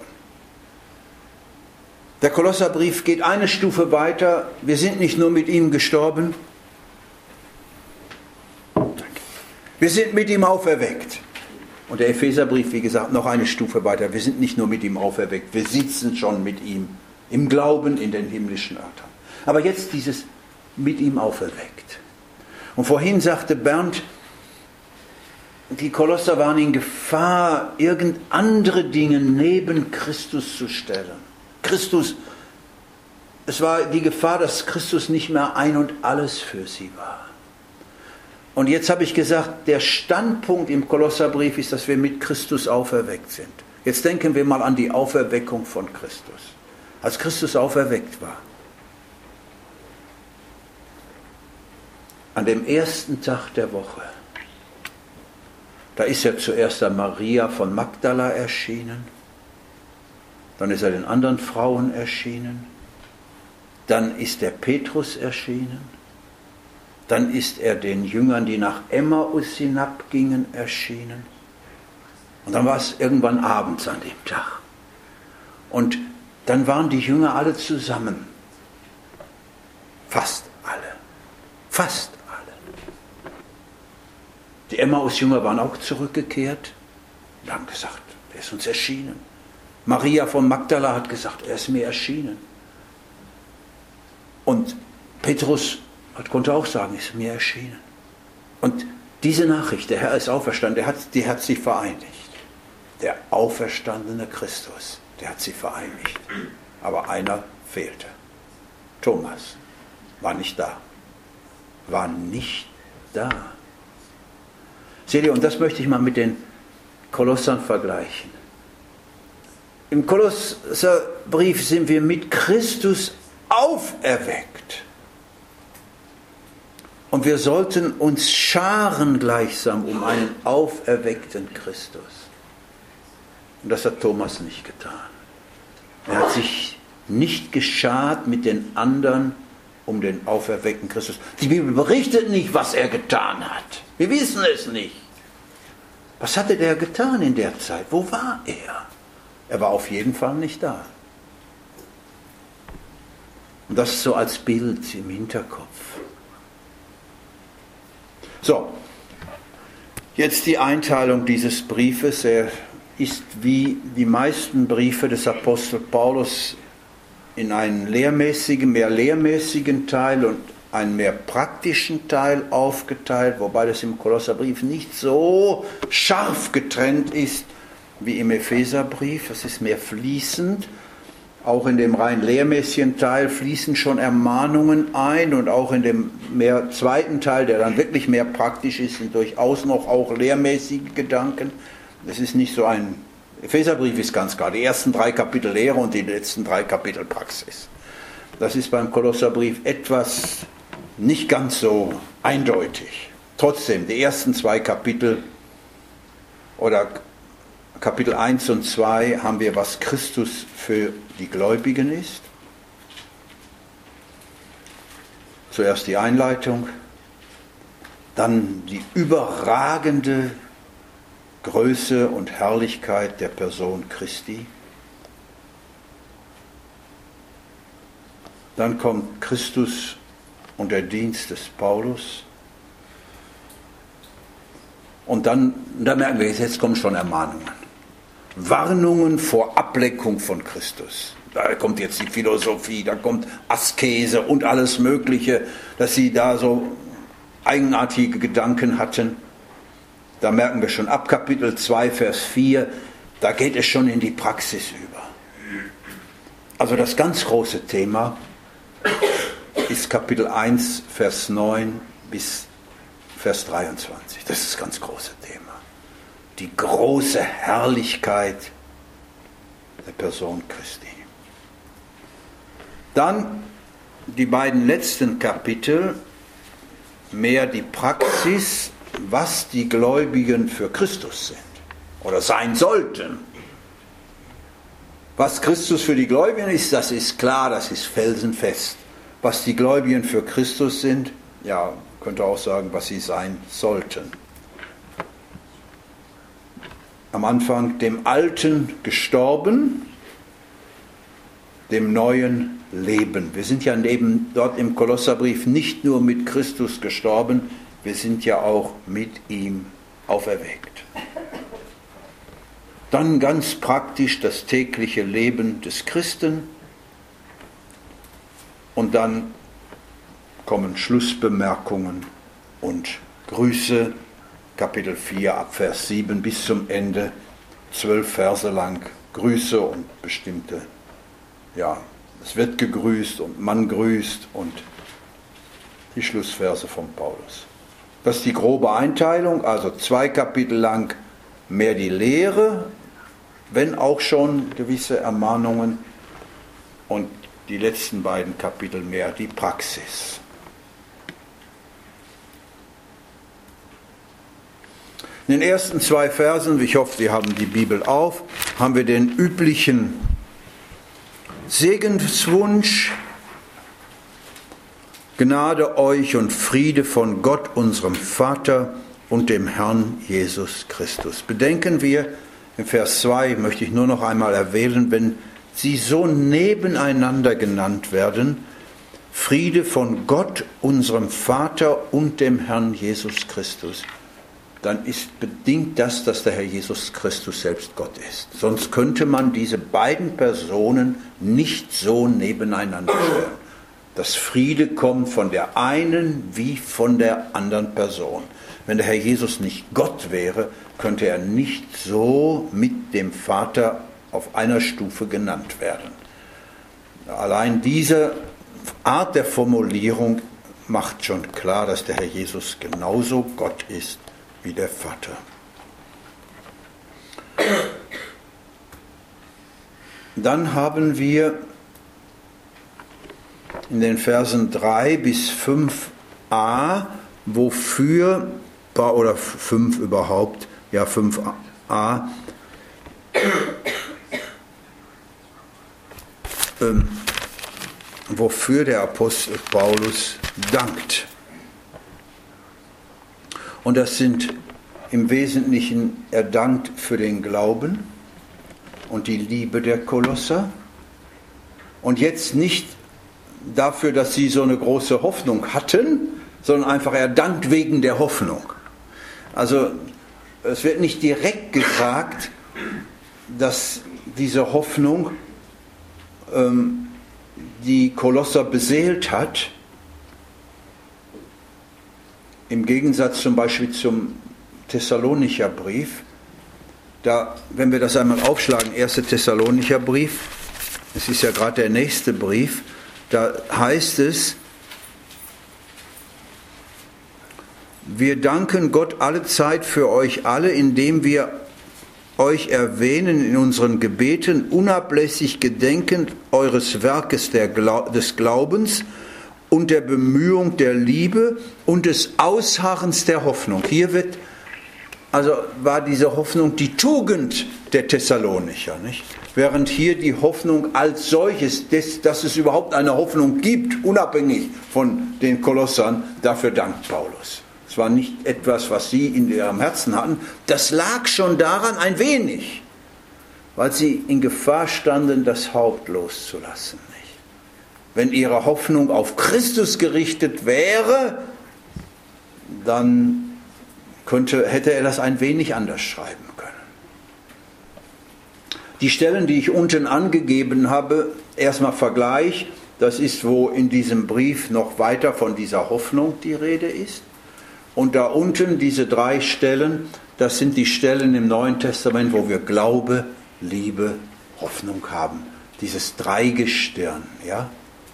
Der Kolosserbrief geht eine Stufe weiter, wir sind nicht nur mit ihm gestorben, wir sind mit ihm auferweckt. Und der Epheserbrief, wie gesagt, noch eine Stufe weiter, wir sind nicht nur mit ihm auferweckt, wir sitzen schon mit ihm im Glauben in den himmlischen Örtern. Aber jetzt dieses mit ihm auferweckt. Und vorhin sagte Bernd, die Kolosser waren in Gefahr, irgend andere Dinge neben Christus zu stellen. Christus, es war die Gefahr, dass Christus nicht mehr ein und alles für sie war. Und jetzt habe ich gesagt, der Standpunkt im Kolosserbrief ist, dass wir mit Christus auferweckt sind. Jetzt denken wir mal an die Auferweckung von Christus. Als Christus auferweckt war. An dem ersten Tag der Woche, da ist er zuerst der Maria von Magdala erschienen, dann ist er den anderen Frauen erschienen, dann ist er Petrus erschienen, dann ist er den Jüngern, die nach Emmaus hinabgingen, erschienen. Und dann war es irgendwann abends an dem Tag. Und dann waren die Jünger alle zusammen. Fast alle. Fast alle. Die Emmaus-Jünger waren auch zurückgekehrt und haben gesagt, er ist uns erschienen. Maria von Magdala hat gesagt, er ist mir erschienen. Und Petrus hat, konnte auch sagen, er ist mir erschienen. Und diese Nachricht, der Herr ist auferstanden, der hat, die hat sie vereinigt. Der auferstandene Christus, der hat sie vereinigt. Aber einer fehlte. Thomas war nicht da. War nicht da. Seht ihr, und das möchte ich mal mit den Kolossern vergleichen. Im Kolosserbrief sind wir mit Christus auferweckt. Und wir sollten uns scharen gleichsam um einen auferweckten Christus. Und das hat Thomas nicht getan. Er hat sich nicht geschart mit den anderen um den auferweckten Christus. Die Bibel berichtet nicht, was er getan hat. Wir wissen es nicht. Was hatte der getan in der Zeit? Wo war er? Er war auf jeden Fall nicht da. Und Das so als Bild im Hinterkopf. So, jetzt die Einteilung dieses Briefes. Er ist wie die meisten Briefe des Apostel Paulus in einen lehrmäßigen, mehr lehrmäßigen Teil und einen mehr praktischen Teil aufgeteilt, wobei das im Kolosserbrief nicht so scharf getrennt ist wie im Epheserbrief. Es ist mehr fließend. Auch in dem rein lehrmäßigen Teil fließen schon Ermahnungen ein und auch in dem mehr zweiten Teil, der dann wirklich mehr praktisch ist, sind durchaus noch auch lehrmäßige Gedanken. Es ist nicht so ein, Epheserbrief ist ganz klar, die ersten drei Kapitel Lehre und die letzten drei Kapitel Praxis. Das ist beim Kolosserbrief etwas nicht ganz so eindeutig. Trotzdem, die ersten zwei Kapitel oder Kapitel eins und zwei haben wir, was Christus für die Gläubigen ist. Zuerst die Einleitung, dann die überragende Größe und Herrlichkeit der Person Christi. Dann kommt Christus und der Dienst des Paulus. Und dann, da merken wir, jetzt kommen schon Ermahnungen. Warnungen vor Ablenkung von Christus. Da kommt jetzt die Philosophie, da kommt Askese und alles Mögliche, dass sie da so eigenartige Gedanken hatten. Da merken wir schon ab Kapitel zwei, Vers vier, da geht es schon in die Praxis über. Also das ganz große Thema ist Kapitel eins, Vers neun bis Vers dreiundzwanzig. Das ist das ganz große Thema. Die große Herrlichkeit der Person Christi. Dann die beiden letzten Kapitel, mehr die Praxis, was die Gläubigen für Christus sind oder sein sollten. Was Christus für die Gläubigen ist, das ist klar, das ist felsenfest. Was die Gläubigen für Christus sind, ja, könnte auch sagen, was sie sein sollten. Am Anfang dem Alten gestorben, dem Neuen Leben. Wir sind ja neben dort im Kolosserbrief nicht nur mit Christus gestorben, wir sind ja auch mit ihm auferweckt. Dann ganz praktisch das tägliche Leben des Christen und dann kommen Schlussbemerkungen und Grüße, Kapitel vier, ab Vers sieben bis zum Ende, zwölf Verse lang Grüße und bestimmte, ja, es wird gegrüßt und man grüßt und die Schlussverse von Paulus. Das ist die grobe Einteilung, also zwei Kapitel lang mehr die Lehre, wenn auch schon gewisse Ermahnungen und die letzten beiden Kapitel mehr die Praxis. In den ersten zwei Versen, ich hoffe, Sie haben die Bibel auf, haben wir den üblichen Segenswunsch: Gnade euch und Friede von Gott, unserem Vater und dem Herrn Jesus Christus. Bedenken wir, in Vers zwei möchte ich nur noch einmal erwähnen, wenn sie so nebeneinander genannt werden, Friede von Gott, unserem Vater und dem Herrn Jesus Christus, dann ist bedingt das, dass der Herr Jesus Christus selbst Gott ist. Sonst könnte man diese beiden Personen nicht so nebeneinander stellen. Das Friede kommt von der einen wie von der anderen Person. Wenn der Herr Jesus nicht Gott wäre, könnte er nicht so mit dem Vater auf einer Stufe genannt werden. Allein diese Art der Formulierung macht schon klar, dass der Herr Jesus genauso Gott ist wie der Vater. Dann haben wir in den Versen drei bis fünf a, wofür, oder fünf überhaupt, ja fünf a, ähm, wofür der Apostel Paulus dankt. Und das sind im Wesentlichen, er dankt für den Glauben und die Liebe der Kolosser. Und jetzt nicht dafür, dass sie so eine große Hoffnung hatten, sondern einfach, er dankt wegen der Hoffnung. Also es wird nicht direkt gesagt, dass diese Hoffnung ähm, die Kolosser beseelt hat, im Gegensatz zum Beispiel zum Thessalonicher Brief. Da, wenn wir das einmal aufschlagen, erster Thessalonicher Brief, es ist ja gerade der nächste Brief, da heißt es, wir danken Gott alle Zeit für euch alle, indem wir euch erwähnen in unseren Gebeten, unablässig gedenkend eures Werkes der Glau- des Glaubens und der Bemühung der Liebe und des Ausharrens der Hoffnung. Hier wird, also war diese Hoffnung die Tugend der Thessalonicher, nicht? Während hier die Hoffnung als solches, dass, dass es überhaupt eine Hoffnung gibt, unabhängig von den Kolossern, dafür dankt Paulus. Es war nicht etwas, was sie in ihrem Herzen hatten. Das lag schon daran ein wenig, weil sie in Gefahr standen, das Haupt loszulassen. Nicht? Wenn ihre Hoffnung auf Christus gerichtet wäre, dann könnte, hätte er das ein wenig anders schreiben können. Die Stellen, die ich unten angegeben habe, erstmal Vergleich, das ist, wo in diesem Brief noch weiter von dieser Hoffnung die Rede ist. Und da unten diese drei Stellen, das sind die Stellen im Neuen Testament, wo wir Glaube, Liebe, Hoffnung haben. Dieses Dreigestirn. Ja?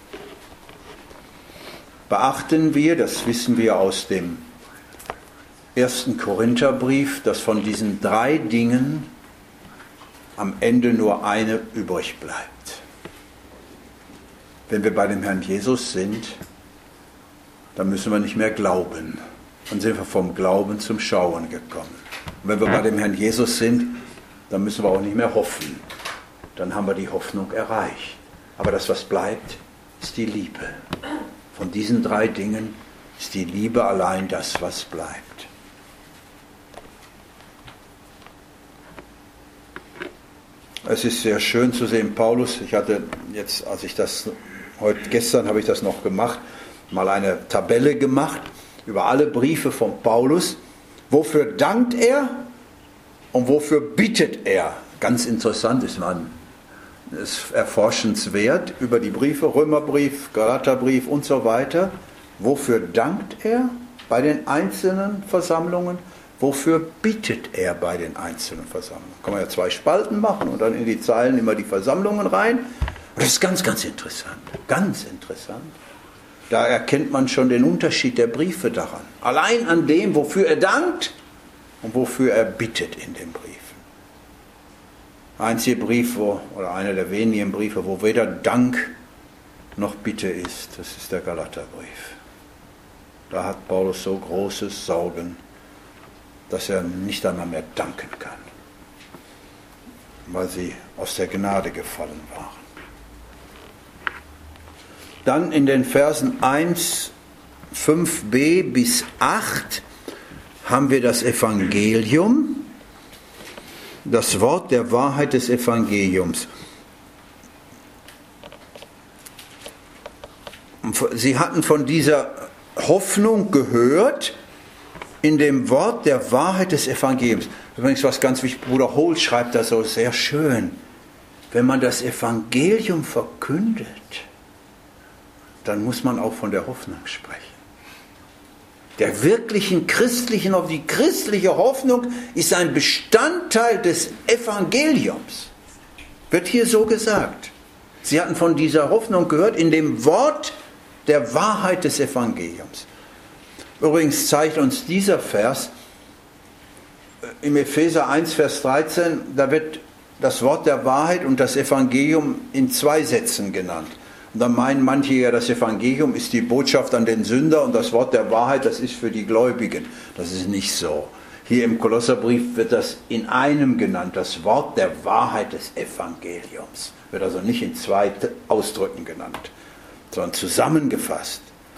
Beachten wir, das wissen wir aus dem ersten Korintherbrief, dass von diesen drei Dingen am Ende nur eine übrig bleibt. Wenn wir bei dem Herrn Jesus sind, dann müssen wir nicht mehr glauben. Dann sind wir vom Glauben zum Schauen gekommen. Und wenn wir bei dem Herrn Jesus sind, dann müssen wir auch nicht mehr hoffen. Dann haben wir die Hoffnung erreicht. Aber das, was bleibt, ist die Liebe. Von diesen drei Dingen ist die Liebe allein das, was bleibt. Es ist sehr schön zu sehen, Paulus, ich hatte jetzt, als ich das, heute, gestern habe ich das noch gemacht, mal eine Tabelle gemacht, über alle Briefe von Paulus. Wofür dankt er und wofür bittet er? Ganz interessant ist man, ist erforschenswert über die Briefe, Römerbrief, Galaterbrief und so weiter. Wofür dankt er bei den einzelnen Versammlungen? Wofür bittet er bei den einzelnen Versammlungen? Kann man ja zwei Spalten machen und dann in die Zeilen immer die Versammlungen rein. Und das ist ganz, ganz interessant. Ganz interessant. Da erkennt man schon den Unterschied der Briefe daran. Allein an dem, wofür er dankt und wofür er bittet in den Briefen. Einziger Brief, wo, oder einer der wenigen Briefe, wo weder Dank noch Bitte ist, das ist der Galaterbrief. Da hat Paulus so großes Sorgen, dass er nicht einmal mehr danken kann, weil sie aus der Gnade gefallen waren. Dann in den Versen eins, fünf b bis acht haben wir das Evangelium, das Wort der Wahrheit des Evangeliums. Sie hatten von dieser Hoffnung gehört in dem Wort der Wahrheit des Evangeliums. Übrigens, was ganz wichtig, Bruder Hohl schreibt das so sehr schön. Wenn man das Evangelium verkündet, dann muss man auch von der Hoffnung sprechen. Der wirklichen christlichen, die christliche Hoffnung ist ein Bestandteil des Evangeliums. Wird hier so gesagt. Sie hatten von dieser Hoffnung gehört in dem Wort der Wahrheit des Evangeliums. Übrigens zeigt uns dieser Vers im Epheser eins, Vers dreizehn, da wird das Wort der Wahrheit und das Evangelium in zwei Sätzen genannt. Und dann meinen manche ja, das Evangelium ist die Botschaft an den Sünder und das Wort der Wahrheit, das ist für die Gläubigen. Das ist nicht so. Hier im Kolosserbrief wird das in einem genannt, das Wort der Wahrheit des Evangeliums. Wird also nicht in zwei Ausdrücken genannt, sondern zusammengefasst.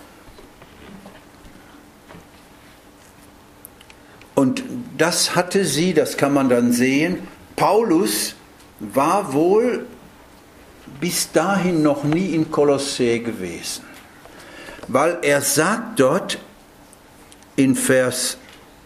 Und das hatte sie, das kann man dann sehen, Paulus war wohl bis dahin noch nie in Kolossä gewesen. Weil er sagt dort in Vers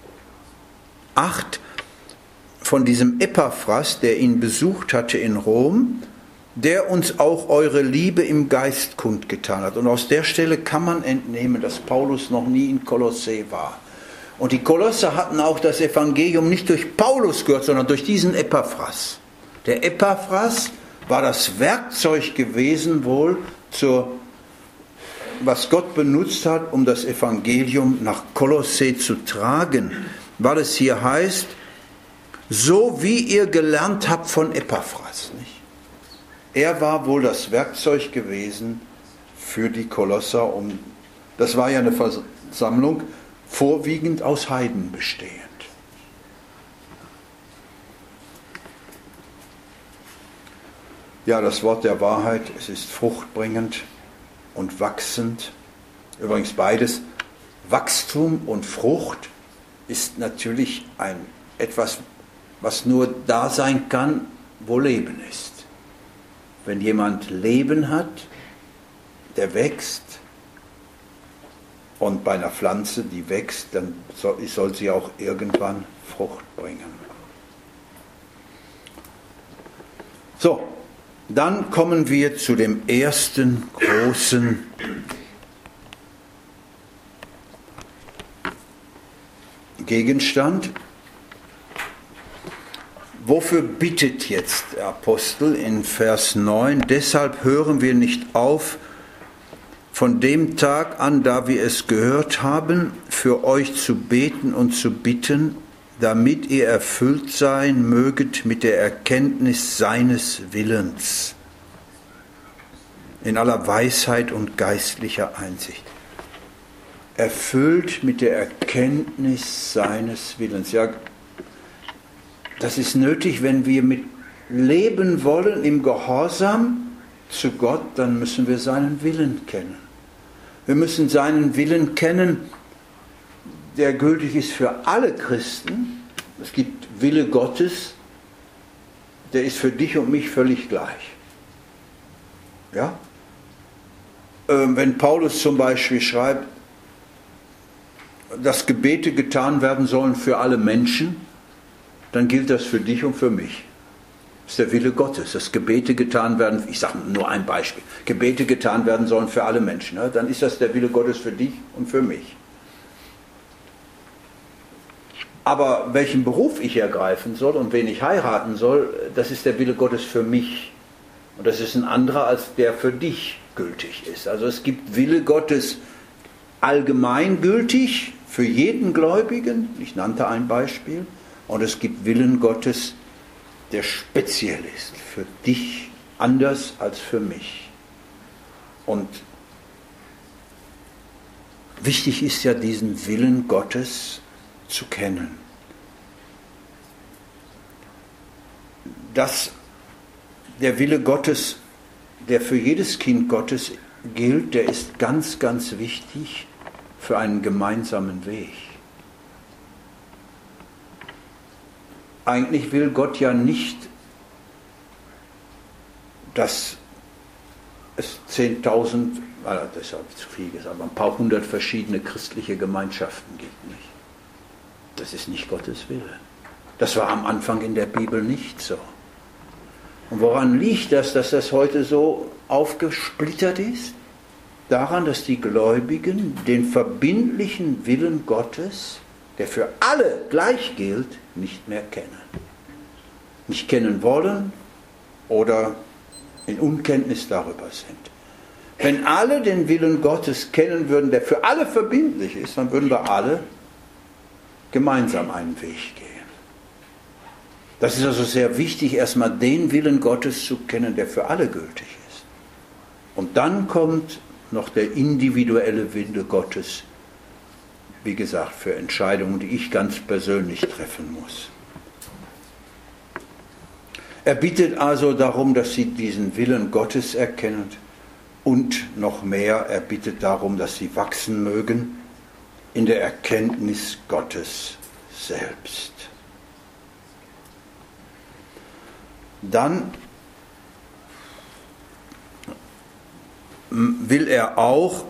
acht von diesem Epaphras, der ihn besucht hatte in Rom, der uns auch eure Liebe im Geist kundgetan hat. Und aus der Stelle kann man entnehmen, dass Paulus noch nie in Kolossä war. Und die Kolosser hatten auch das Evangelium nicht durch Paulus gehört, sondern durch diesen Epaphras. Der Epaphras war das Werkzeug gewesen wohl, zur, was Gott benutzt hat, um das Evangelium nach Kolossä zu tragen. Weil es hier heißt, so wie ihr gelernt habt von Epaphras. Nicht? Er war wohl das Werkzeug gewesen für die Kolosser. Um, das war ja eine Versammlung, vorwiegend aus Heiden bestehend. Ja, das Wort der Wahrheit, es ist fruchtbringend und wachsend. Übrigens beides, Wachstum und Frucht ist natürlich ein, etwas, was nur da sein kann, wo Leben ist. Wenn jemand Leben hat, der wächst, und bei einer Pflanze, die wächst, dann soll, soll sie auch irgendwann Frucht bringen. So, dann kommen wir zu dem ersten großen Gegenstand. Wofür bittet jetzt der Apostel in Vers neun? Deshalb hören wir nicht auf, von dem Tag an, da wir es gehört haben, für euch zu beten und zu bitten, damit ihr erfüllt sein möget mit der Erkenntnis seines Willens, in aller Weisheit und geistlicher Einsicht. Erfüllt mit der Erkenntnis seines Willens. Ja, das ist nötig, wenn wir mit leben wollen im Gehorsam zu Gott, dann müssen wir seinen Willen kennen. Wir müssen seinen Willen kennen, der gültig ist für alle Christen. Es gibt Wille Gottes, der ist für dich und mich völlig gleich. Ja? Ähm, wenn Paulus zum Beispiel schreibt, dass Gebete getan werden sollen für alle Menschen, dann gilt das für dich und für mich. Das ist der Wille Gottes, dass Gebete getan werden, ich sage nur ein Beispiel, Gebete getan werden sollen für alle Menschen. Ja? Dann ist das der Wille Gottes für dich und für mich. Aber welchen Beruf ich ergreifen soll und wen ich heiraten soll, das ist der Wille Gottes für mich. Und das ist ein anderer, als der für dich gültig ist. Also es gibt Wille Gottes allgemeingültig für jeden Gläubigen, ich nannte ein Beispiel, und es gibt Willen Gottes, der speziell ist, für dich anders als für mich. Und wichtig ist ja, diesen Willen Gottes zu kennen. Dass der Wille Gottes, der für jedes Kind Gottes gilt, der ist ganz, ganz wichtig für einen gemeinsamen Weg. Eigentlich will Gott ja nicht, dass es zehntausend, das ist zu viel gesagt, aber ein paar hundert verschiedene christliche Gemeinschaften gibt. Nicht? Das ist nicht Gottes Wille. Das war am Anfang in der Bibel nicht so. Und woran liegt das, dass das heute so aufgesplittert ist? Daran, dass die Gläubigen den verbindlichen Willen Gottes, der für alle gleich gilt, nicht mehr kennen. Nicht kennen wollen oder in Unkenntnis darüber sind. Wenn alle den Willen Gottes kennen würden, der für alle verbindlich ist, dann würden wir alle gemeinsam einen Weg gehen. Das ist also sehr wichtig, erstmal den Willen Gottes zu kennen, der für alle gültig ist. Und dann kommt noch der individuelle Wille Gottes, wie gesagt, für Entscheidungen, die ich ganz persönlich treffen muss. Er bittet also darum, dass sie diesen Willen Gottes erkennen und noch mehr, er bittet darum, dass sie wachsen mögen in der Erkenntnis Gottes selbst. Dann will er auch,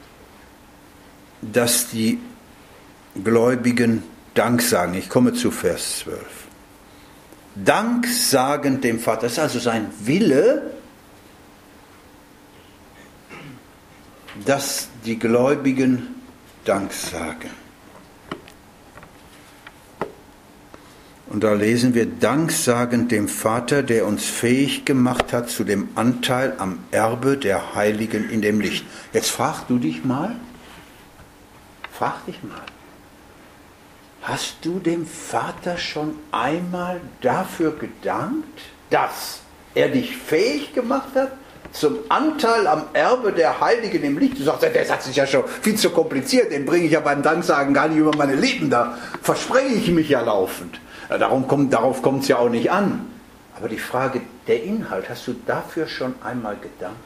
dass die Gläubigen Dank sagen. Ich komme zu Vers zwölf. Dank sagen dem Vater. Das ist also sein Wille, dass die Gläubigen Dank sagen. Und da lesen wir, Dank sagen dem Vater, der uns fähig gemacht hat zu dem Anteil am Erbe der Heiligen in dem Licht. Jetzt frag du dich mal, frag dich mal, hast du dem Vater schon einmal dafür gedankt, dass er dich fähig gemacht hat zum Anteil am Erbe der Heiligen im Licht? Du sagst, der Satz ist ja schon viel zu kompliziert, den bringe ich ja beim Danksagen gar nicht über meine Lippen, da verspreche ich mich ja laufend. Darum kommt, darauf kommt es ja auch nicht an. Aber die Frage, der Inhalt, hast du dafür schon einmal gedankt?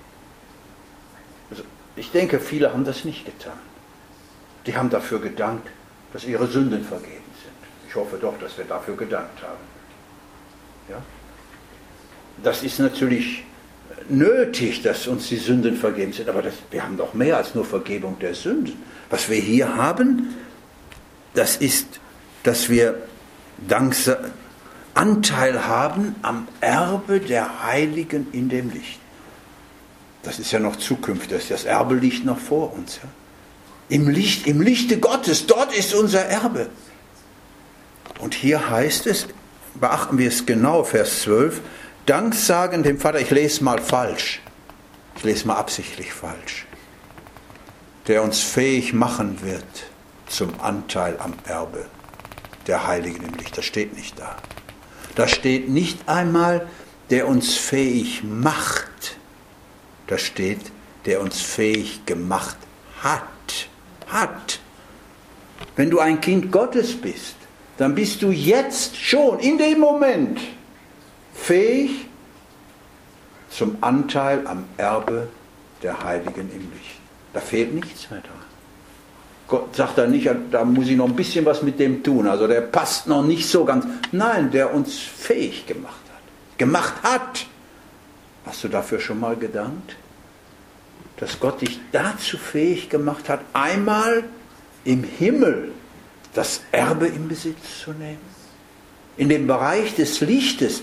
Also ich denke, viele haben das nicht getan. Die haben dafür gedankt, dass ihre Sünden vergeben sind. Ich hoffe doch, dass wir dafür gedankt haben. Ja? Das ist natürlich nötig, dass uns die Sünden vergeben sind, aber das, wir haben doch mehr als nur Vergebung der Sünden. Was wir hier haben, das ist, dass wir Dank, Anteil haben am Erbe der Heiligen in dem Licht. Das ist ja noch zukünftig, das Erbe liegt noch vor uns. Ja? Im Licht, im Lichte Gottes, dort ist unser Erbe. Und hier heißt es, beachten wir es genau, Vers zwölf, Dank sagen dem Vater, ich lese mal falsch, ich lese mal absichtlich falsch, der uns fähig machen wird zum Anteil am Erbe der Heiligen im Licht. Das steht nicht da. Da steht nicht einmal, der uns fähig macht. Da steht, der uns fähig gemacht hat. Hat. Wenn du ein Kind Gottes bist, dann bist du jetzt schon, in dem Moment, fähig zum Anteil am Erbe der Heiligen im Licht. Da fehlt nichts mehr dran. Gott sagt da nicht, da muss ich noch ein bisschen was mit dem tun, also der passt noch nicht so ganz. Nein, der uns fähig gemacht hat. Gemacht hat. Hast du dafür schon mal gedankt? Dass Gott dich dazu fähig gemacht hat, einmal im Himmel das Erbe in Besitz zu nehmen. In dem Bereich des Lichtes.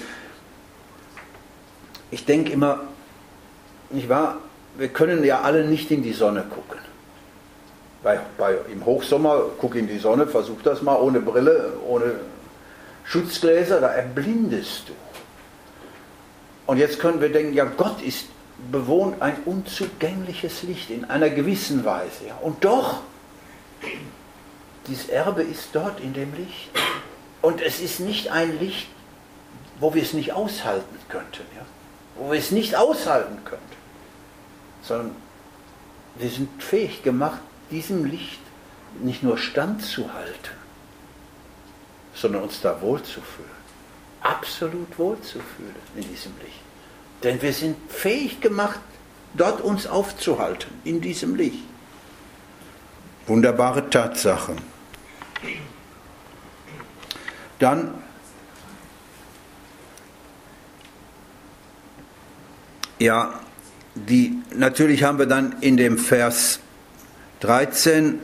Ich denke immer, nicht wahr, wir können ja alle nicht in die Sonne gucken. Bei, bei, Im Hochsommer, guck in die Sonne, versuch das mal, ohne Brille, ohne Schutzgläser, da erblindest du. Und jetzt können wir denken, ja, Gott ist bewohnt ein unzugängliches Licht in einer gewissen Weise. Ja. Und doch, dieses Erbe ist dort in dem Licht. Und es ist nicht ein Licht, wo wir es nicht aushalten könnten. Ja. Wo wir es nicht aushalten könnten. Sondern wir sind fähig gemacht, diesem Licht nicht nur standzuhalten, sondern uns da wohlzufühlen. Absolut wohlzufühlen in diesem Licht. Denn wir sind fähig gemacht, dort uns aufzuhalten, in diesem Licht. Wunderbare Tatsache. Dann ja, die, natürlich haben wir dann in dem Vers dreizehn,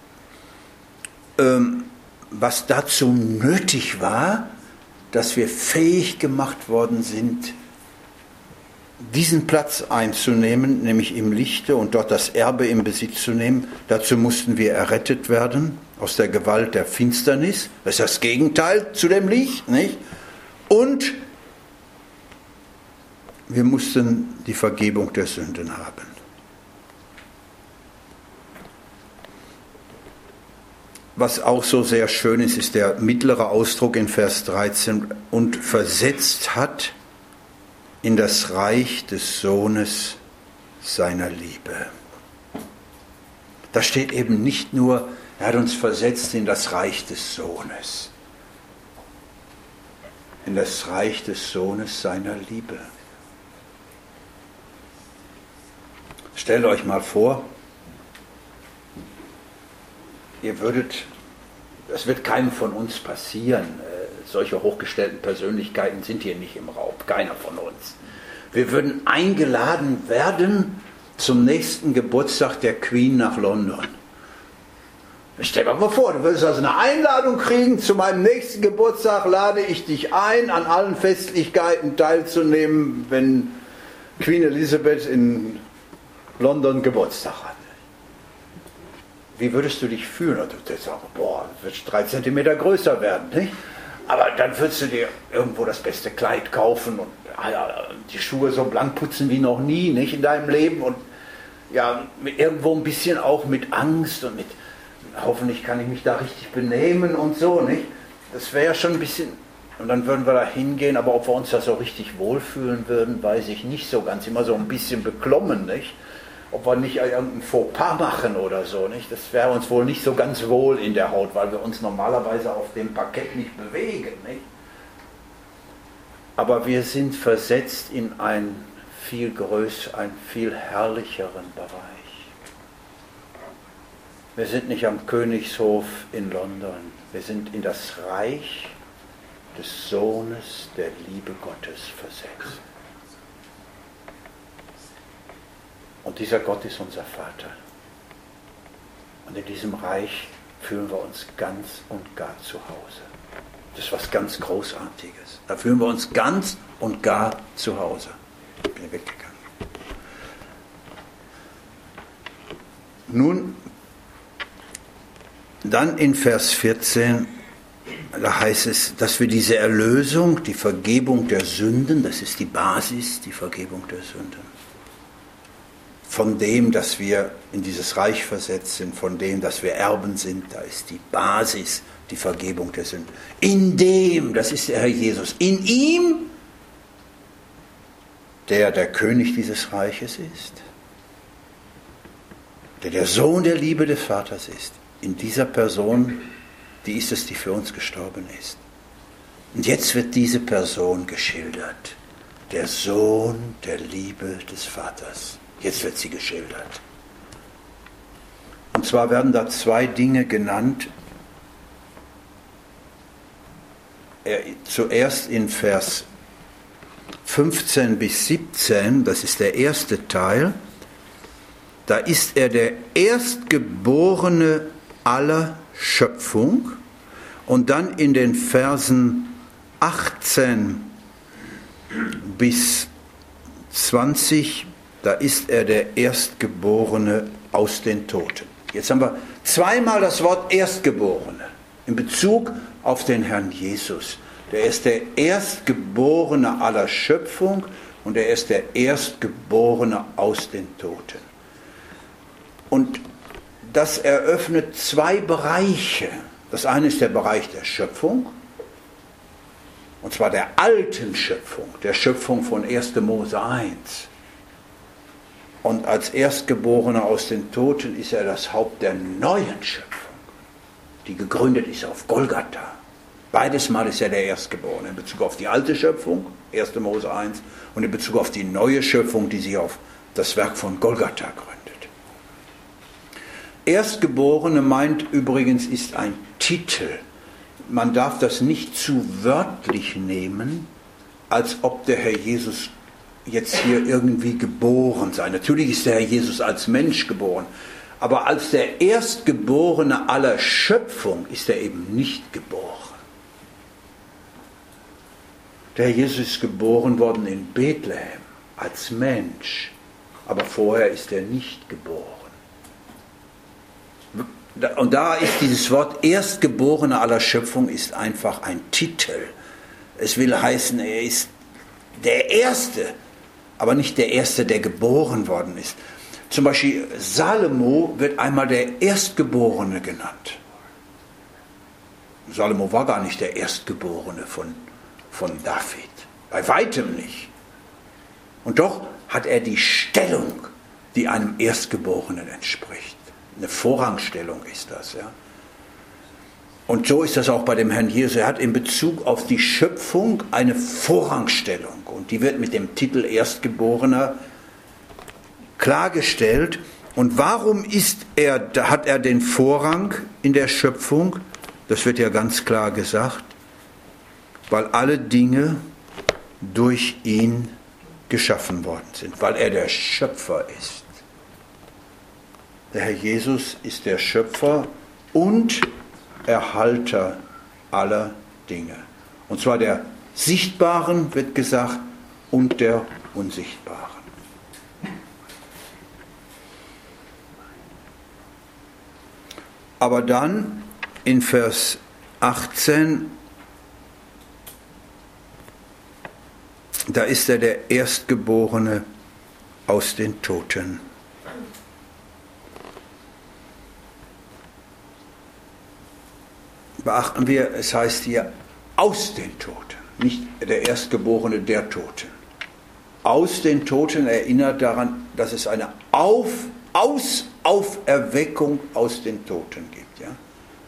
ähm, was dazu nötig war, dass wir fähig gemacht worden sind, diesen Platz einzunehmen, nämlich im Lichte und dort das Erbe in Besitz zu nehmen. Dazu mussten wir errettet werden aus der Gewalt der Finsternis. Das ist das Gegenteil zu dem Licht, nicht? Und wir mussten die Vergebung der Sünden haben. Was auch so sehr schön ist, ist der mittlere Ausdruck in Vers dreizehn, und versetzt hat in das Reich des Sohnes seiner Liebe. Da steht eben nicht nur, er hat uns versetzt in das Reich des Sohnes, in das Reich des Sohnes seiner Liebe. Stellt euch mal vor, ihr würdet, das wird keinem von uns passieren, äh, solche hochgestellten Persönlichkeiten sind hier nicht im Raum, keiner von uns. Wir würden eingeladen werden zum nächsten Geburtstag der Queen nach London. Stell dir mal vor, du würdest also eine Einladung kriegen, zu meinem nächsten Geburtstag lade ich dich ein, an allen Festlichkeiten teilzunehmen, wenn Queen Elizabeth in London Geburtstag hat. Wie würdest du dich fühlen? Du würdest sagen, boah, du wirst drei Zentimeter größer werden, nicht? Aber dann würdest du dir irgendwo das beste Kleid kaufen und die Schuhe so blank putzen wie noch nie, nicht, in deinem Leben, und ja, irgendwo ein bisschen auch mit Angst und mit, hoffentlich kann ich mich da richtig benehmen und so, nicht? Das wäre ja schon ein bisschen, und dann würden wir da hingehen, aber ob wir uns da so richtig wohlfühlen würden, weiß ich nicht so ganz, immer so ein bisschen beklommen, nicht? Ob wir nicht irgendein Fauxpas machen oder so, nicht? Das wäre uns wohl nicht so ganz wohl in der Haut, weil wir uns normalerweise auf dem Parkett nicht bewegen, nicht? Aber wir sind versetzt in einen viel größeren, einen viel herrlicheren Bereich. Wir sind nicht am Königshof in London, wir sind in das Reich des Sohnes der Liebe Gottes versetzt. Und dieser Gott ist unser Vater. Und in diesem Reich fühlen wir uns ganz und gar zu Hause. Das ist was ganz Großartiges. Da fühlen wir uns ganz und gar zu Hause. Ich bin weggegangen. Nun, dann in Vers vierzehn, da heißt es, dass wir diese Erlösung, die Vergebung der Sünden, das ist die Basis, die Vergebung der Sünden, von dem, dass wir in dieses Reich versetzt sind, von dem, dass wir Erben sind, da ist die Basis, die Vergebung der Sünden. In dem, das ist der Herr Jesus, in ihm, der der König dieses Reiches ist, der der Sohn der Liebe des Vaters ist, in dieser Person, die ist es, die für uns gestorben ist. Und jetzt wird diese Person geschildert, der Sohn der Liebe des Vaters. Jetzt wird sie geschildert. Und zwar werden da zwei Dinge genannt. Er, zuerst in Vers fünfzehn bis siebzehn, das ist der erste Teil, da ist er der Erstgeborene aller Schöpfung. Und dann in den Versen achtzehn bis zwanzig, da ist er der Erstgeborene aus den Toten. Jetzt haben wir zweimal das Wort Erstgeborene in Bezug auf den Herrn Jesus. Der ist der Erstgeborene aller Schöpfung und er ist der Erstgeborene aus den Toten. Und das eröffnet zwei Bereiche. Das eine ist der Bereich der Schöpfung, und zwar der alten Schöpfung, der Schöpfung von erster Mose eins. Und als Erstgeborener aus den Toten ist er das Haupt der neuen Schöpfung, die gegründet ist auf Golgatha. Beides Mal ist er der Erstgeborene, in Bezug auf die alte Schöpfung, erster Mose eins, und in Bezug auf die neue Schöpfung, die sich auf das Werk von Golgatha gründet. Erstgeborene meint übrigens, ist ein Titel. Man darf das nicht zu wörtlich nehmen, als ob der Herr Jesus jetzt hier irgendwie geboren sei. Natürlich ist der Herr Jesus als Mensch geboren, aber als der Erstgeborene aller Schöpfung ist er eben nicht geboren. Der Herr Jesus ist geboren worden in Bethlehem als Mensch, aber vorher ist er nicht geboren. Und da ist dieses Wort Erstgeborene aller Schöpfung ist einfach ein Titel. Es will heißen, er ist der Erste, aber nicht der Erste, der geboren worden ist. Zum Beispiel Salomo wird einmal der Erstgeborene genannt. Salomo war gar nicht der Erstgeborene von, von David. Bei weitem nicht. Und doch hat er die Stellung, die einem Erstgeborenen entspricht. Eine Vorrangstellung ist das, ja. Und so ist das auch bei dem Herrn Jesus. Er hat in Bezug auf die Schöpfung eine Vorrangstellung. Und die wird mit dem Titel Erstgeborener klargestellt. Und warum ist er, hat er den Vorrang in der Schöpfung? Das wird ja ganz klar gesagt. Weil alle Dinge durch ihn geschaffen worden sind. Weil er der Schöpfer ist. der Herr Jesus ist der Schöpfer und Erhalter aller Dinge. Und zwar der Sichtbaren, wird gesagt, und der Unsichtbaren. Aber dann in Vers achtzehn, da ist er der Erstgeborene aus den Toten. Beachten wir, es heißt hier aus den Toten, nicht der Erstgeborene der Toten. Aus den Toten erinnert daran, dass es eine Auf, Aus, Auferweckung aus den Toten gibt. Ja?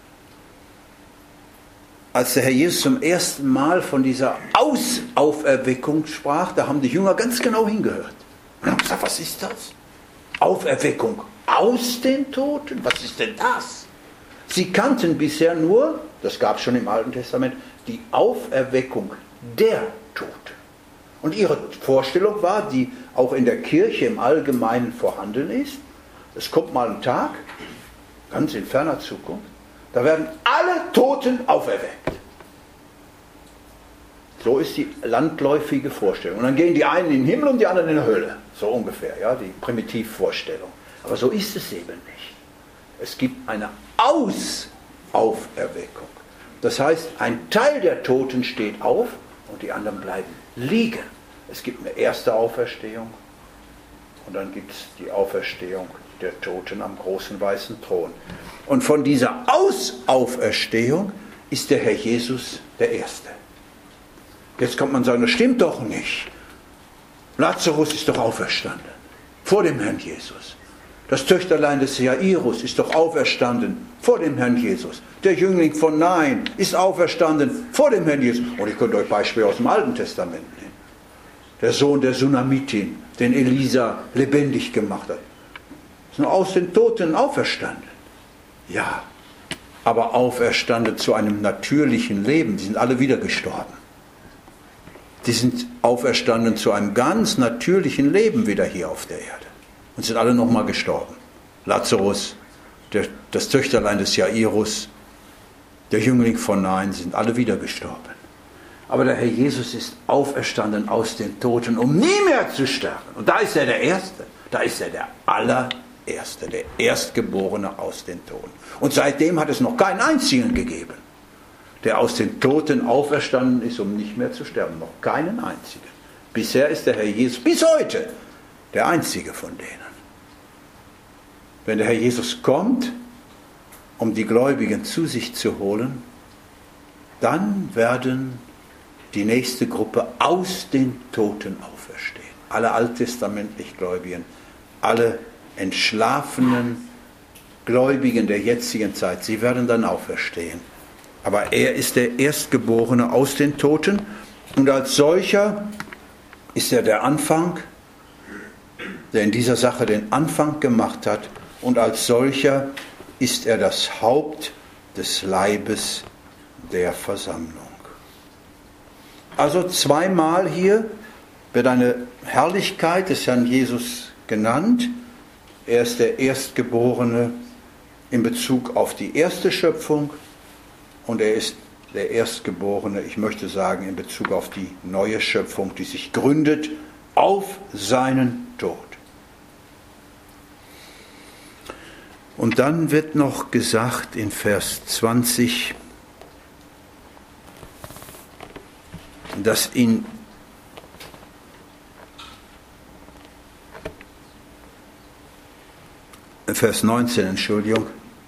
Als der Herr Jesus zum ersten Mal von dieser Aus-Auferweckung sprach, da haben die Jünger ganz genau hingehört. Und haben gesagt, was ist das? Auferweckung aus den Toten? Was ist denn das? Sie kannten bisher nur, das gab es schon im Alten Testament, die Auferweckung der Toten. Und ihre Vorstellung war, die auch in der Kirche im Allgemeinen vorhanden ist, es kommt mal ein Tag, ganz in ferner Zukunft, da werden alle Toten auferweckt. So ist die landläufige Vorstellung. Und dann gehen die einen in den Himmel und die anderen in die Hölle. So ungefähr, ja, die Primitivvorstellung. Aber so ist es eben nicht. Es gibt eine Aus-Auferweckung. Das heißt, ein Teil der Toten steht auf und die anderen bleiben liegen. Es gibt eine erste Auferstehung und dann gibt es die Auferstehung der Toten am großen weißen Thron. Und von dieser Aus-Auferstehung ist der Herr Jesus der Erste. Jetzt kommt man sagen, das stimmt doch nicht. Lazarus ist doch auferstanden. Vor dem Herrn Jesus. Das Töchterlein des Jairus ist doch auferstanden vor dem Herrn Jesus. Der Jüngling von Nain ist auferstanden vor dem Herrn Jesus. Und ich könnte euch Beispiele aus dem Alten Testament nehmen. Der Sohn der Sunamitin, den Elisa lebendig gemacht hat, ist nur aus den Toten auferstanden. Ja, aber auferstanden zu einem natürlichen Leben. Die sind alle wieder gestorben. Die sind auferstanden zu einem ganz natürlichen Leben wieder hier auf der Erde. Und sind alle nochmal gestorben. Lazarus, der, das Töchterlein des Jairus, der Jüngling von Nain, sind alle wieder gestorben. Aber der Herr Jesus ist auferstanden aus den Toten, um nie mehr zu sterben. Und da ist er der Erste. Da ist er der Allererste, der Erstgeborene aus den Toten. Und seitdem hat es noch keinen einzigen gegeben, der aus den Toten auferstanden ist, um nicht mehr zu sterben. Noch keinen einzigen. Bisher ist der Herr Jesus, bis heute, der einzige von denen. Wenn der Herr Jesus kommt, um die Gläubigen zu sich zu holen, dann werden die nächste Gruppe aus den Toten auferstehen. Alle alttestamentlich Gläubigen, alle entschlafenen Gläubigen der jetzigen Zeit, sie werden dann auferstehen. Aber er ist der Erstgeborene aus den Toten und als solcher ist er der Anfang, der in dieser Sache den Anfang gemacht hat, und als solcher ist er das Haupt des Leibes der Versammlung. Also zweimal hier wird eine Herrlichkeit des Herrn Jesus genannt. Er ist der Erstgeborene in Bezug auf die erste Schöpfung und er ist der Erstgeborene, ich möchte sagen, in Bezug auf die neue Schöpfung, die sich gründet auf seinen Tod. Und dann wird noch gesagt in Vers zwanzig, dass ihn Vers neunzehn, Entschuldigung,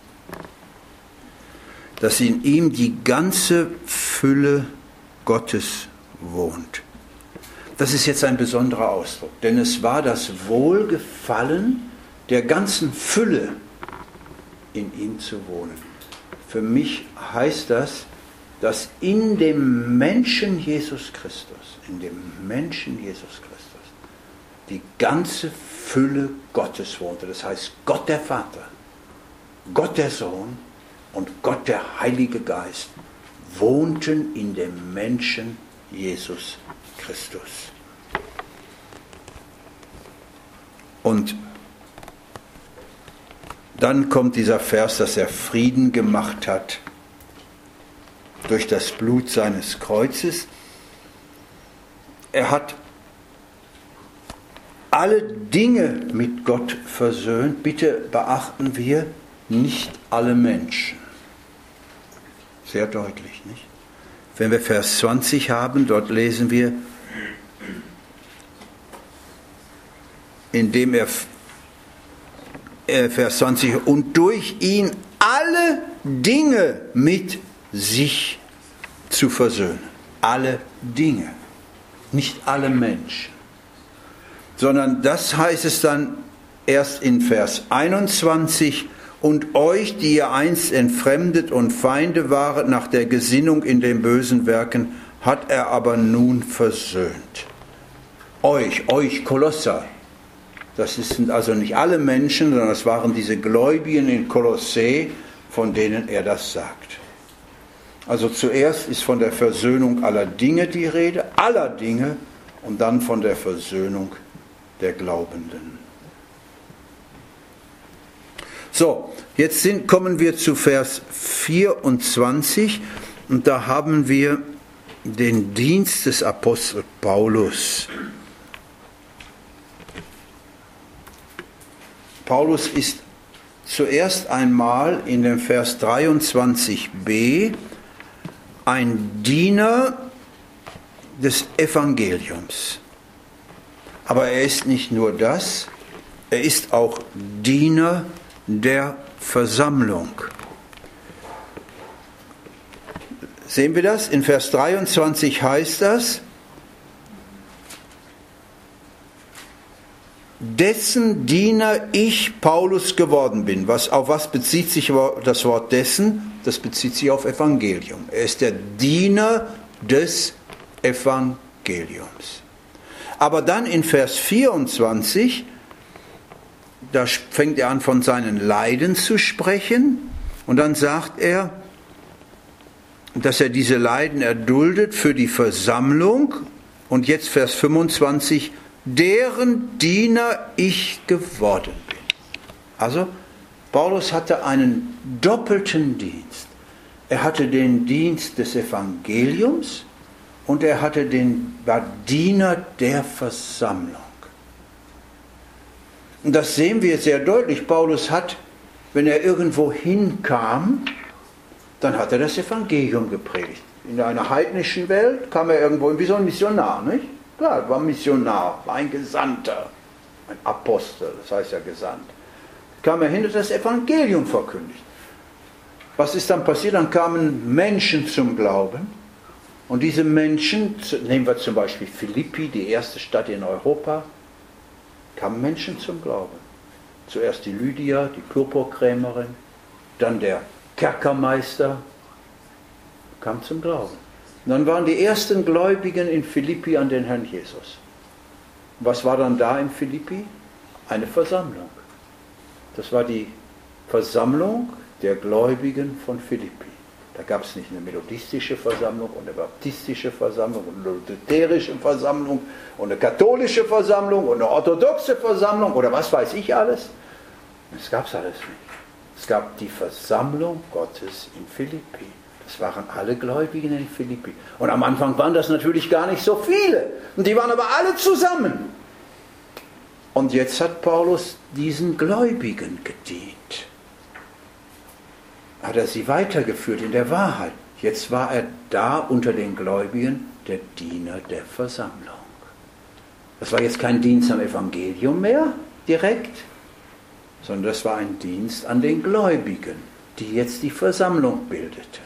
dass in ihm die ganze Fülle Gottes wohnt. Das ist jetzt ein besonderer Ausdruck, denn es war das Wohlgefallen der ganzen Fülle in ihm zu wohnen. Für mich heißt das, dass in dem Menschen Jesus Christus, in dem Menschen Jesus Christus, die ganze Fülle Gottes wohnte. Das heißt, Gott der Vater, Gott der Sohn und Gott der Heilige Geist wohnten in dem Menschen Jesus Christus. Und Dann kommt dieser Vers, dass er Frieden gemacht hat durch das Blut seines Kreuzes. Er hat alle Dinge mit Gott versöhnt. Bitte beachten wir, nicht alle Menschen. Sehr deutlich, nicht? Wenn wir Vers zwanzig haben, dort lesen wir, indem er, äh, Vers zwanzig, und durch ihn alle Dinge mit sich zu versöhnen. Alle Dinge, nicht alle Menschen. Sondern das heißt es dann erst in Vers einundzwanzig, und euch, die ihr einst entfremdet und Feinde waret nach der Gesinnung in den bösen Werken, hat er aber nun versöhnt. Euch, euch Kolosser. Das sind also nicht alle Menschen, sondern das waren diese Gläubigen in Kolossä, von denen er das sagt. Also zuerst ist von der Versöhnung aller Dinge die Rede, aller Dinge, und dann von der Versöhnung der Glaubenden. So, jetzt sind, kommen wir zu Vers vierundzwanzig und da haben wir den Dienst des Apostel Paulus. Paulus ist zuerst einmal in dem Vers dreiundzwanzig b ein Diener des Evangeliums. Aber er ist nicht nur das, er ist auch Diener der Versammlung. Sehen wir das? In Vers dreiundzwanzig heißt das, dessen Diener ich Paulus geworden bin. Was, auf was bezieht sich das Wort dessen? Das bezieht sich auf Evangelium. Er ist der Diener des Evangeliums. Aber dann in Vers vierundzwanzig, da fängt er an, von seinen Leiden zu sprechen. Und dann sagt er, dass er diese Leiden erduldet für die Versammlung. Und jetzt Vers fünfundzwanzig, deren Diener ich geworden bin. Also, Paulus hatte einen doppelten Dienst. Er hatte den Dienst des Evangeliums und er hatte den, war Diener der Versammlung. Und das sehen wir sehr deutlich. Paulus hat, wenn er irgendwo hinkam, dann hat er das Evangelium gepredigt. In einer heidnischen Welt kam er irgendwo hin, wie so ein Missionar, nicht? Klar, war ein Missionar, war ein Gesandter, ein Apostel, das heißt ja gesandt. Kam er hin und das Evangelium verkündigt. Was ist dann passiert? Dann kamen Menschen zum Glauben. Und diese Menschen, nehmen wir zum Beispiel Philippi, die erste Stadt in Europa, kamen Menschen zum Glauben. Zuerst die Lydia, die Purpurkrämerin, dann der Kerkermeister, kam zum Glauben. Und dann waren die ersten Gläubigen in Philippi an den Herrn Jesus. Was war dann da in Philippi? Eine Versammlung. Das war die Versammlung der Gläubigen von Philippi. Da gab es nicht eine methodistische Versammlung und eine baptistische Versammlung und eine lutherische Versammlung und eine katholische Versammlung und eine orthodoxe Versammlung oder was weiß ich alles. Das gab es alles nicht. Es gab die Versammlung Gottes in Philippi. Das waren alle Gläubigen in Philippi. Und am Anfang waren das natürlich gar nicht so viele. Und die waren aber alle zusammen. Und jetzt hat Paulus diesen Gläubigen gedient. Hat er sie weitergeführt in der Wahrheit. Jetzt war er da unter den Gläubigen der Diener der Versammlung. Das war jetzt kein Dienst am Evangelium mehr direkt, sondern das war ein Dienst an den Gläubigen, die jetzt die Versammlung bildete.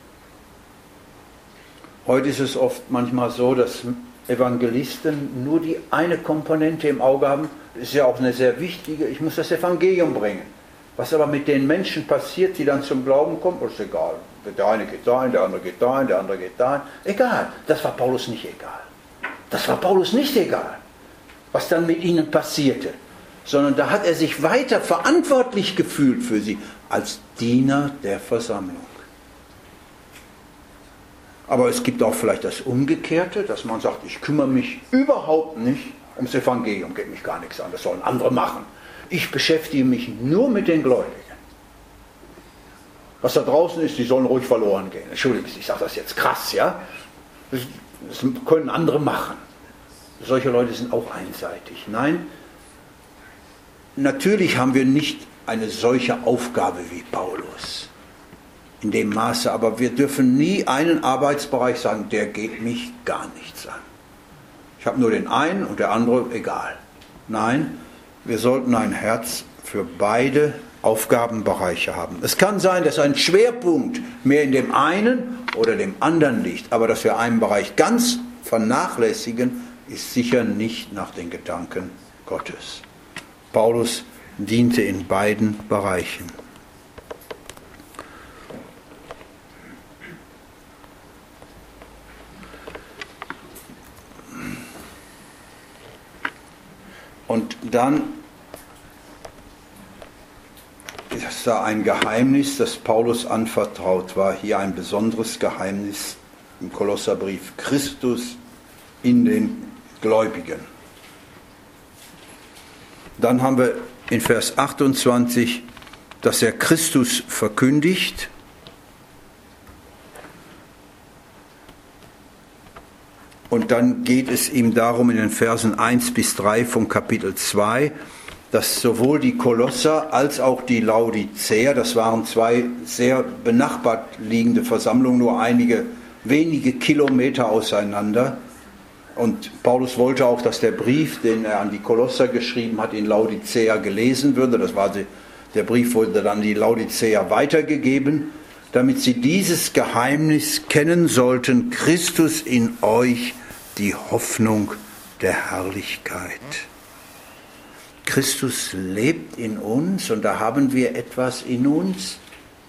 Heute ist es oft manchmal so, dass Evangelisten nur die eine Komponente im Auge haben. Das ist ja auch eine sehr wichtige, ich muss das Evangelium bringen. Was aber mit den Menschen passiert, die dann zum Glauben kommen, ist egal. Der eine geht dahin, der andere geht dahin, der andere geht dahin. Egal, das war Paulus nicht egal. Das war Paulus nicht egal, was dann mit ihnen passierte. Sondern da hat er sich weiter verantwortlich gefühlt für sie, als Diener der Versammlung. Aber es gibt auch vielleicht das Umgekehrte, dass man sagt, ich kümmere mich überhaupt nicht ums Evangelium, geht mich gar nichts an, das sollen andere machen. ich beschäftige mich nur mit den Gläubigen. Was da draußen ist, die sollen ruhig verloren gehen. Entschuldigung, ich sage das jetzt krass, ja? Das, das können andere machen. Solche Leute sind auch einseitig. Nein, natürlich haben wir nicht eine solche Aufgabe wie Paulus. In dem Maße, aber wir dürfen nie einen Arbeitsbereich sagen, der geht mich gar nichts an. Ich habe nur den einen und der andere, egal. Nein, wir sollten ein Herz für beide Aufgabenbereiche haben. Es kann sein, dass ein Schwerpunkt mehr in dem einen oder dem anderen liegt, aber dass wir einen Bereich ganz vernachlässigen, ist sicher nicht nach den Gedanken Gottes. Paulus diente in beiden Bereichen. Und dann ist da ein Geheimnis, das Paulus anvertraut war. Hier ein besonderes Geheimnis im Kolosserbrief. Christus in den Gläubigen. Dann haben wir in Vers achtundzwanzig, dass er Christus verkündigt. Und dann geht es ihm darum in den Versen eins bis drei von Kapitel zwei, dass sowohl die Kolosser als auch die Laodicea, das waren zwei sehr benachbart liegende Versammlungen, nur einige wenige Kilometer auseinander. Und Paulus wollte auch, dass der Brief, den er an die Kolosser geschrieben hat, in Laodicea gelesen würde. Das war die, der Brief wurde dann die Laodicea weitergegeben, damit sie dieses Geheimnis kennen sollten, Christus in euch, die Hoffnung der Herrlichkeit. Christus lebt in uns und da haben wir etwas in uns,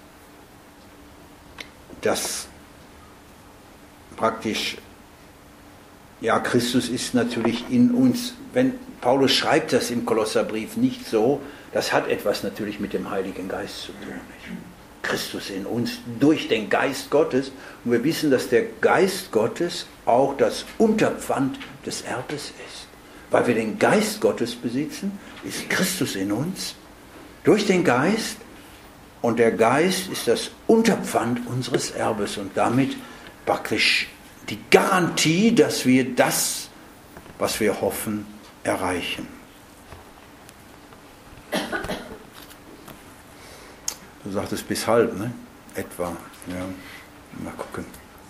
das praktisch, ja, Christus ist natürlich in uns. Wenn Paulus schreibt das im Kolosserbrief nicht so, das hat etwas natürlich mit dem Heiligen Geist zu tun. Nicht? Christus in uns durch den Geist Gottes. Und wir wissen, dass der Geist Gottes auch das Unterpfand des Erbes ist. Weil wir den Geist Gottes besitzen, ist Christus in uns durch den Geist. Und der Geist ist das Unterpfand unseres Erbes und damit praktisch die Garantie, dass wir das, was wir hoffen, erreichen. Du sagtest bis halb, ne? Etwa. Ja. Mal gucken.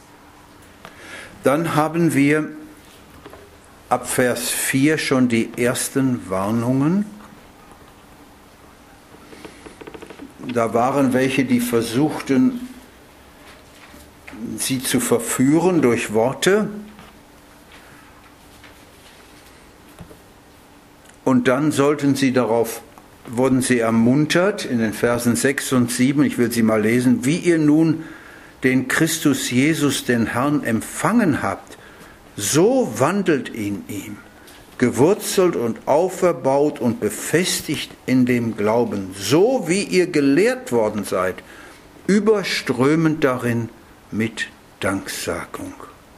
Dann haben wir ab Vers vier schon die ersten Warnungen. Da waren welche, die versuchten, sie zu verführen durch Worte. Und dann sollten sie darauf, wurden sie ermuntert in den Versen sechs und sieben, ich will sie mal lesen, wie ihr nun den Christus Jesus, den Herrn, empfangen habt, so wandelt in ihm, gewurzelt und auferbaut und befestigt in dem Glauben, so wie ihr gelehrt worden seid, überströmend darin mit Danksagung.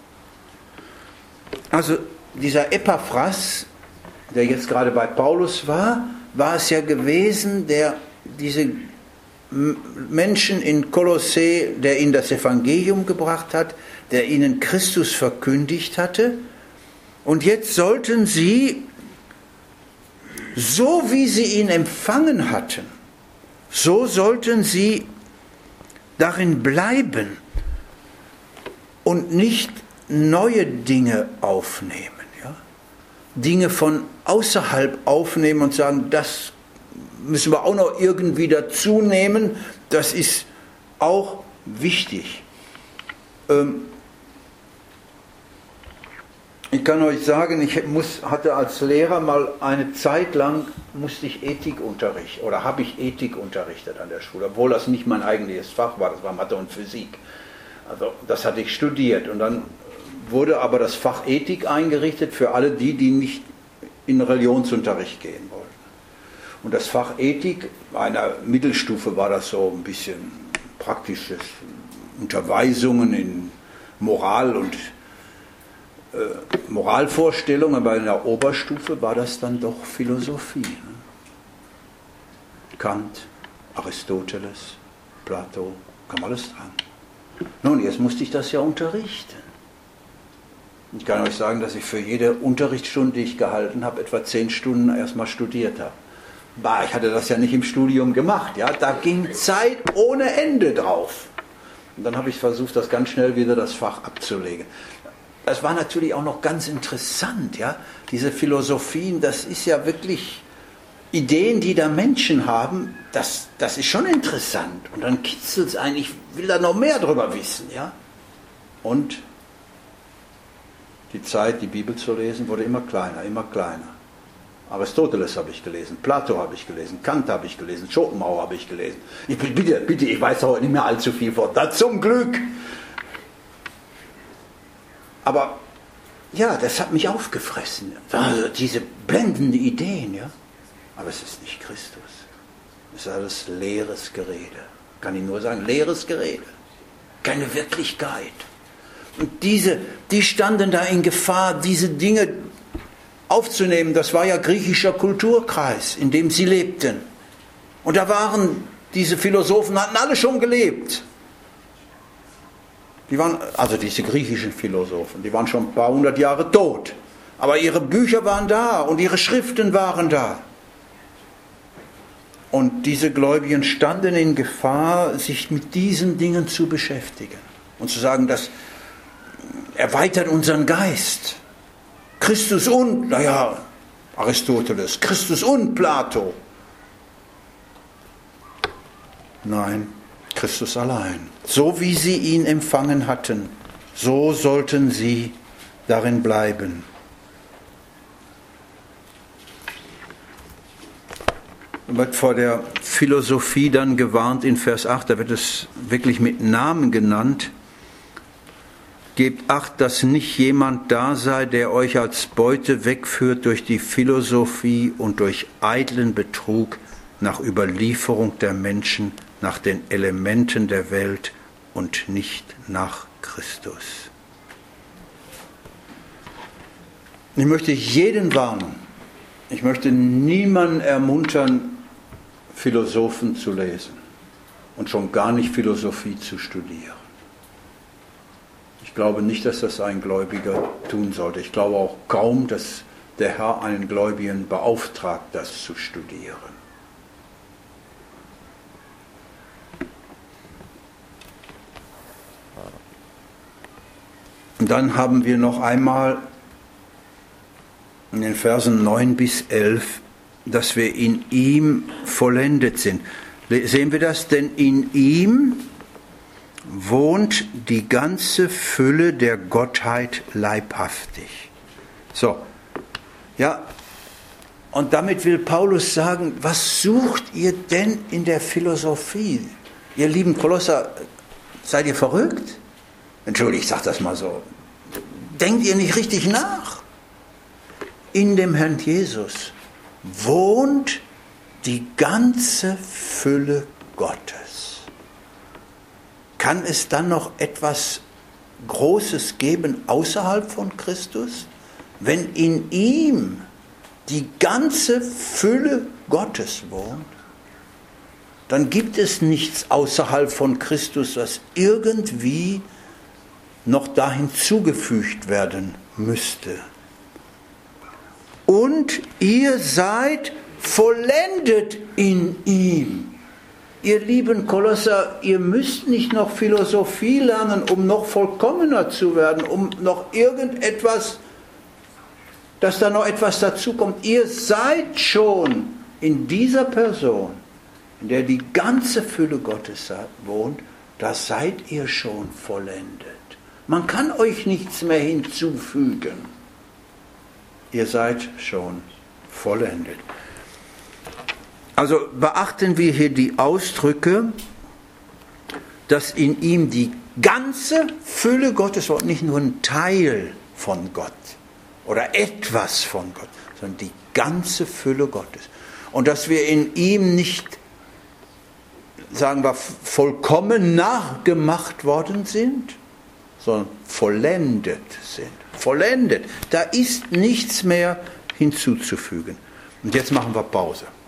Also dieser Epaphras, der jetzt gerade bei Paulus war, war es ja gewesen, der diese Menschen in Kolossä, der ihnen das Evangelium gebracht hat, der ihnen Christus verkündigt hatte. Und jetzt sollten sie, so wie sie ihn empfangen hatten, so sollten sie darin bleiben und nicht neue Dinge aufnehmen. Ja? Dinge von außerhalb aufnehmen und sagen, das müssen wir auch noch irgendwie dazu nehmen, das ist auch wichtig. Ähm ich kann euch sagen, ich muss, hatte als Lehrer mal eine Zeit lang, musste ich Ethikunterricht, oder habe ich Ethik unterrichtet an der Schule, obwohl das nicht mein eigentliches Fach war, das war Mathe und Physik. Also das hatte ich studiert und dann wurde aber das Fach Ethik eingerichtet für alle die, die nicht in Religionsunterricht gehen wollten. Und das Fach Ethik, einer Mittelstufe war das so ein bisschen praktisches Unterweisungen in Moral und äh, Moralvorstellungen, aber in der Oberstufe war das dann doch Philosophie. Ne? Kant, Aristoteles, Plato, kam alles dran. Nun, jetzt musste ich das ja unterrichten. Ich kann euch sagen, dass ich für jede Unterrichtsstunde, die ich gehalten habe, etwa zehn Stunden erstmal studiert habe. Bah, ich hatte das ja nicht im Studium gemacht. Ja? Da ging Zeit ohne Ende drauf. Und dann habe ich versucht, das ganz schnell wieder das Fach abzulegen. Das war natürlich auch noch ganz interessant. Ja? Diese Philosophien, das ist ja wirklich Ideen, die da Menschen haben, das, das ist schon interessant. Und dann kitzelt es ein, ich will da noch mehr drüber wissen. Ja? Und die Zeit, die Bibel zu lesen, wurde immer kleiner, immer kleiner. Aristoteles habe ich gelesen, Plato habe ich gelesen, Kant habe ich gelesen, Schopenhauer habe ich gelesen. Ich, bitte, bitte, ich weiß heute nicht mehr allzu viel von da, zum Glück. Aber ja, das hat mich aufgefressen. Also diese blendenden Ideen, ja. Aber es ist nicht Christus. Es ist alles leeres Gerede. Kann ich nur sagen, leeres Gerede. Keine Wirklichkeit. Und diese, die standen da in Gefahr, diese Dinge aufzunehmen. Das war ja griechischer Kulturkreis, in dem sie lebten. Und da waren diese Philosophen, hatten alle schon gelebt. Die waren, also diese griechischen Philosophen, die waren schon ein paar hundert Jahre tot. Aber ihre Bücher waren da und ihre Schriften waren da. Und diese Gläubigen standen in Gefahr, sich mit diesen Dingen zu beschäftigen. Und zu sagen, das erweitert unseren Geist. Christus und, naja, Aristoteles, Christus und Plato. Nein, Christus allein. So wie sie ihn empfangen hatten, so sollten sie darin bleiben. Wird vor der Philosophie dann gewarnt in Vers acht, da wird es wirklich mit Namen genannt. Gebt Acht, dass nicht jemand da sei, der euch als Beute wegführt durch die Philosophie und durch eitlen Betrug nach Überlieferung der Menschen, nach den Elementen der Welt und nicht nach Christus. Ich möchte jeden warnen. Ich möchte niemanden ermuntern, Philosophen zu lesen und schon gar nicht Philosophie zu studieren. Ich glaube nicht, dass das ein Gläubiger tun sollte. Ich glaube auch kaum, dass der Herr einen Gläubigen beauftragt, das zu studieren. Und dann haben wir noch einmal in den Versen neun bis elf, dass wir in ihm vollendet sind. Sehen wir das? Denn in ihm wohnt die ganze Fülle der Gottheit leibhaftig. So, ja, und damit will Paulus sagen, was sucht ihr denn in der Philosophie? Ihr lieben Kolosser, seid ihr verrückt? Entschuldigt, ich sage das mal so. Denkt ihr nicht richtig nach? In dem Herrn Jesus wohnt die ganze Fülle Gottes. Kann es dann noch etwas Großes geben außerhalb von Christus? Wenn in ihm die ganze Fülle Gottes wohnt, dann gibt es nichts außerhalb von Christus, was irgendwie noch da hinzugefügt werden müsste. Und ihr seid vollendet in ihm. Ihr lieben Kolosser, ihr müsst nicht noch Philosophie lernen, um noch vollkommener zu werden, um noch irgendetwas, dass da noch etwas dazukommt. Ihr seid schon in dieser Person, in der die ganze Fülle Gottes wohnt, da seid ihr schon vollendet. Man kann euch nichts mehr hinzufügen. Ihr seid schon vollendet. Also beachten wir hier die Ausdrücke, dass in ihm die ganze Fülle Gottes wohnt, nicht nur ein Teil von Gott oder etwas von Gott, sondern die ganze Fülle Gottes. Und dass wir in ihm nicht, sagen wir, vollkommen nachgemacht worden sind, sondern vollendet sind. Vollendet. Da ist nichts mehr hinzuzufügen. Und jetzt machen wir Pause.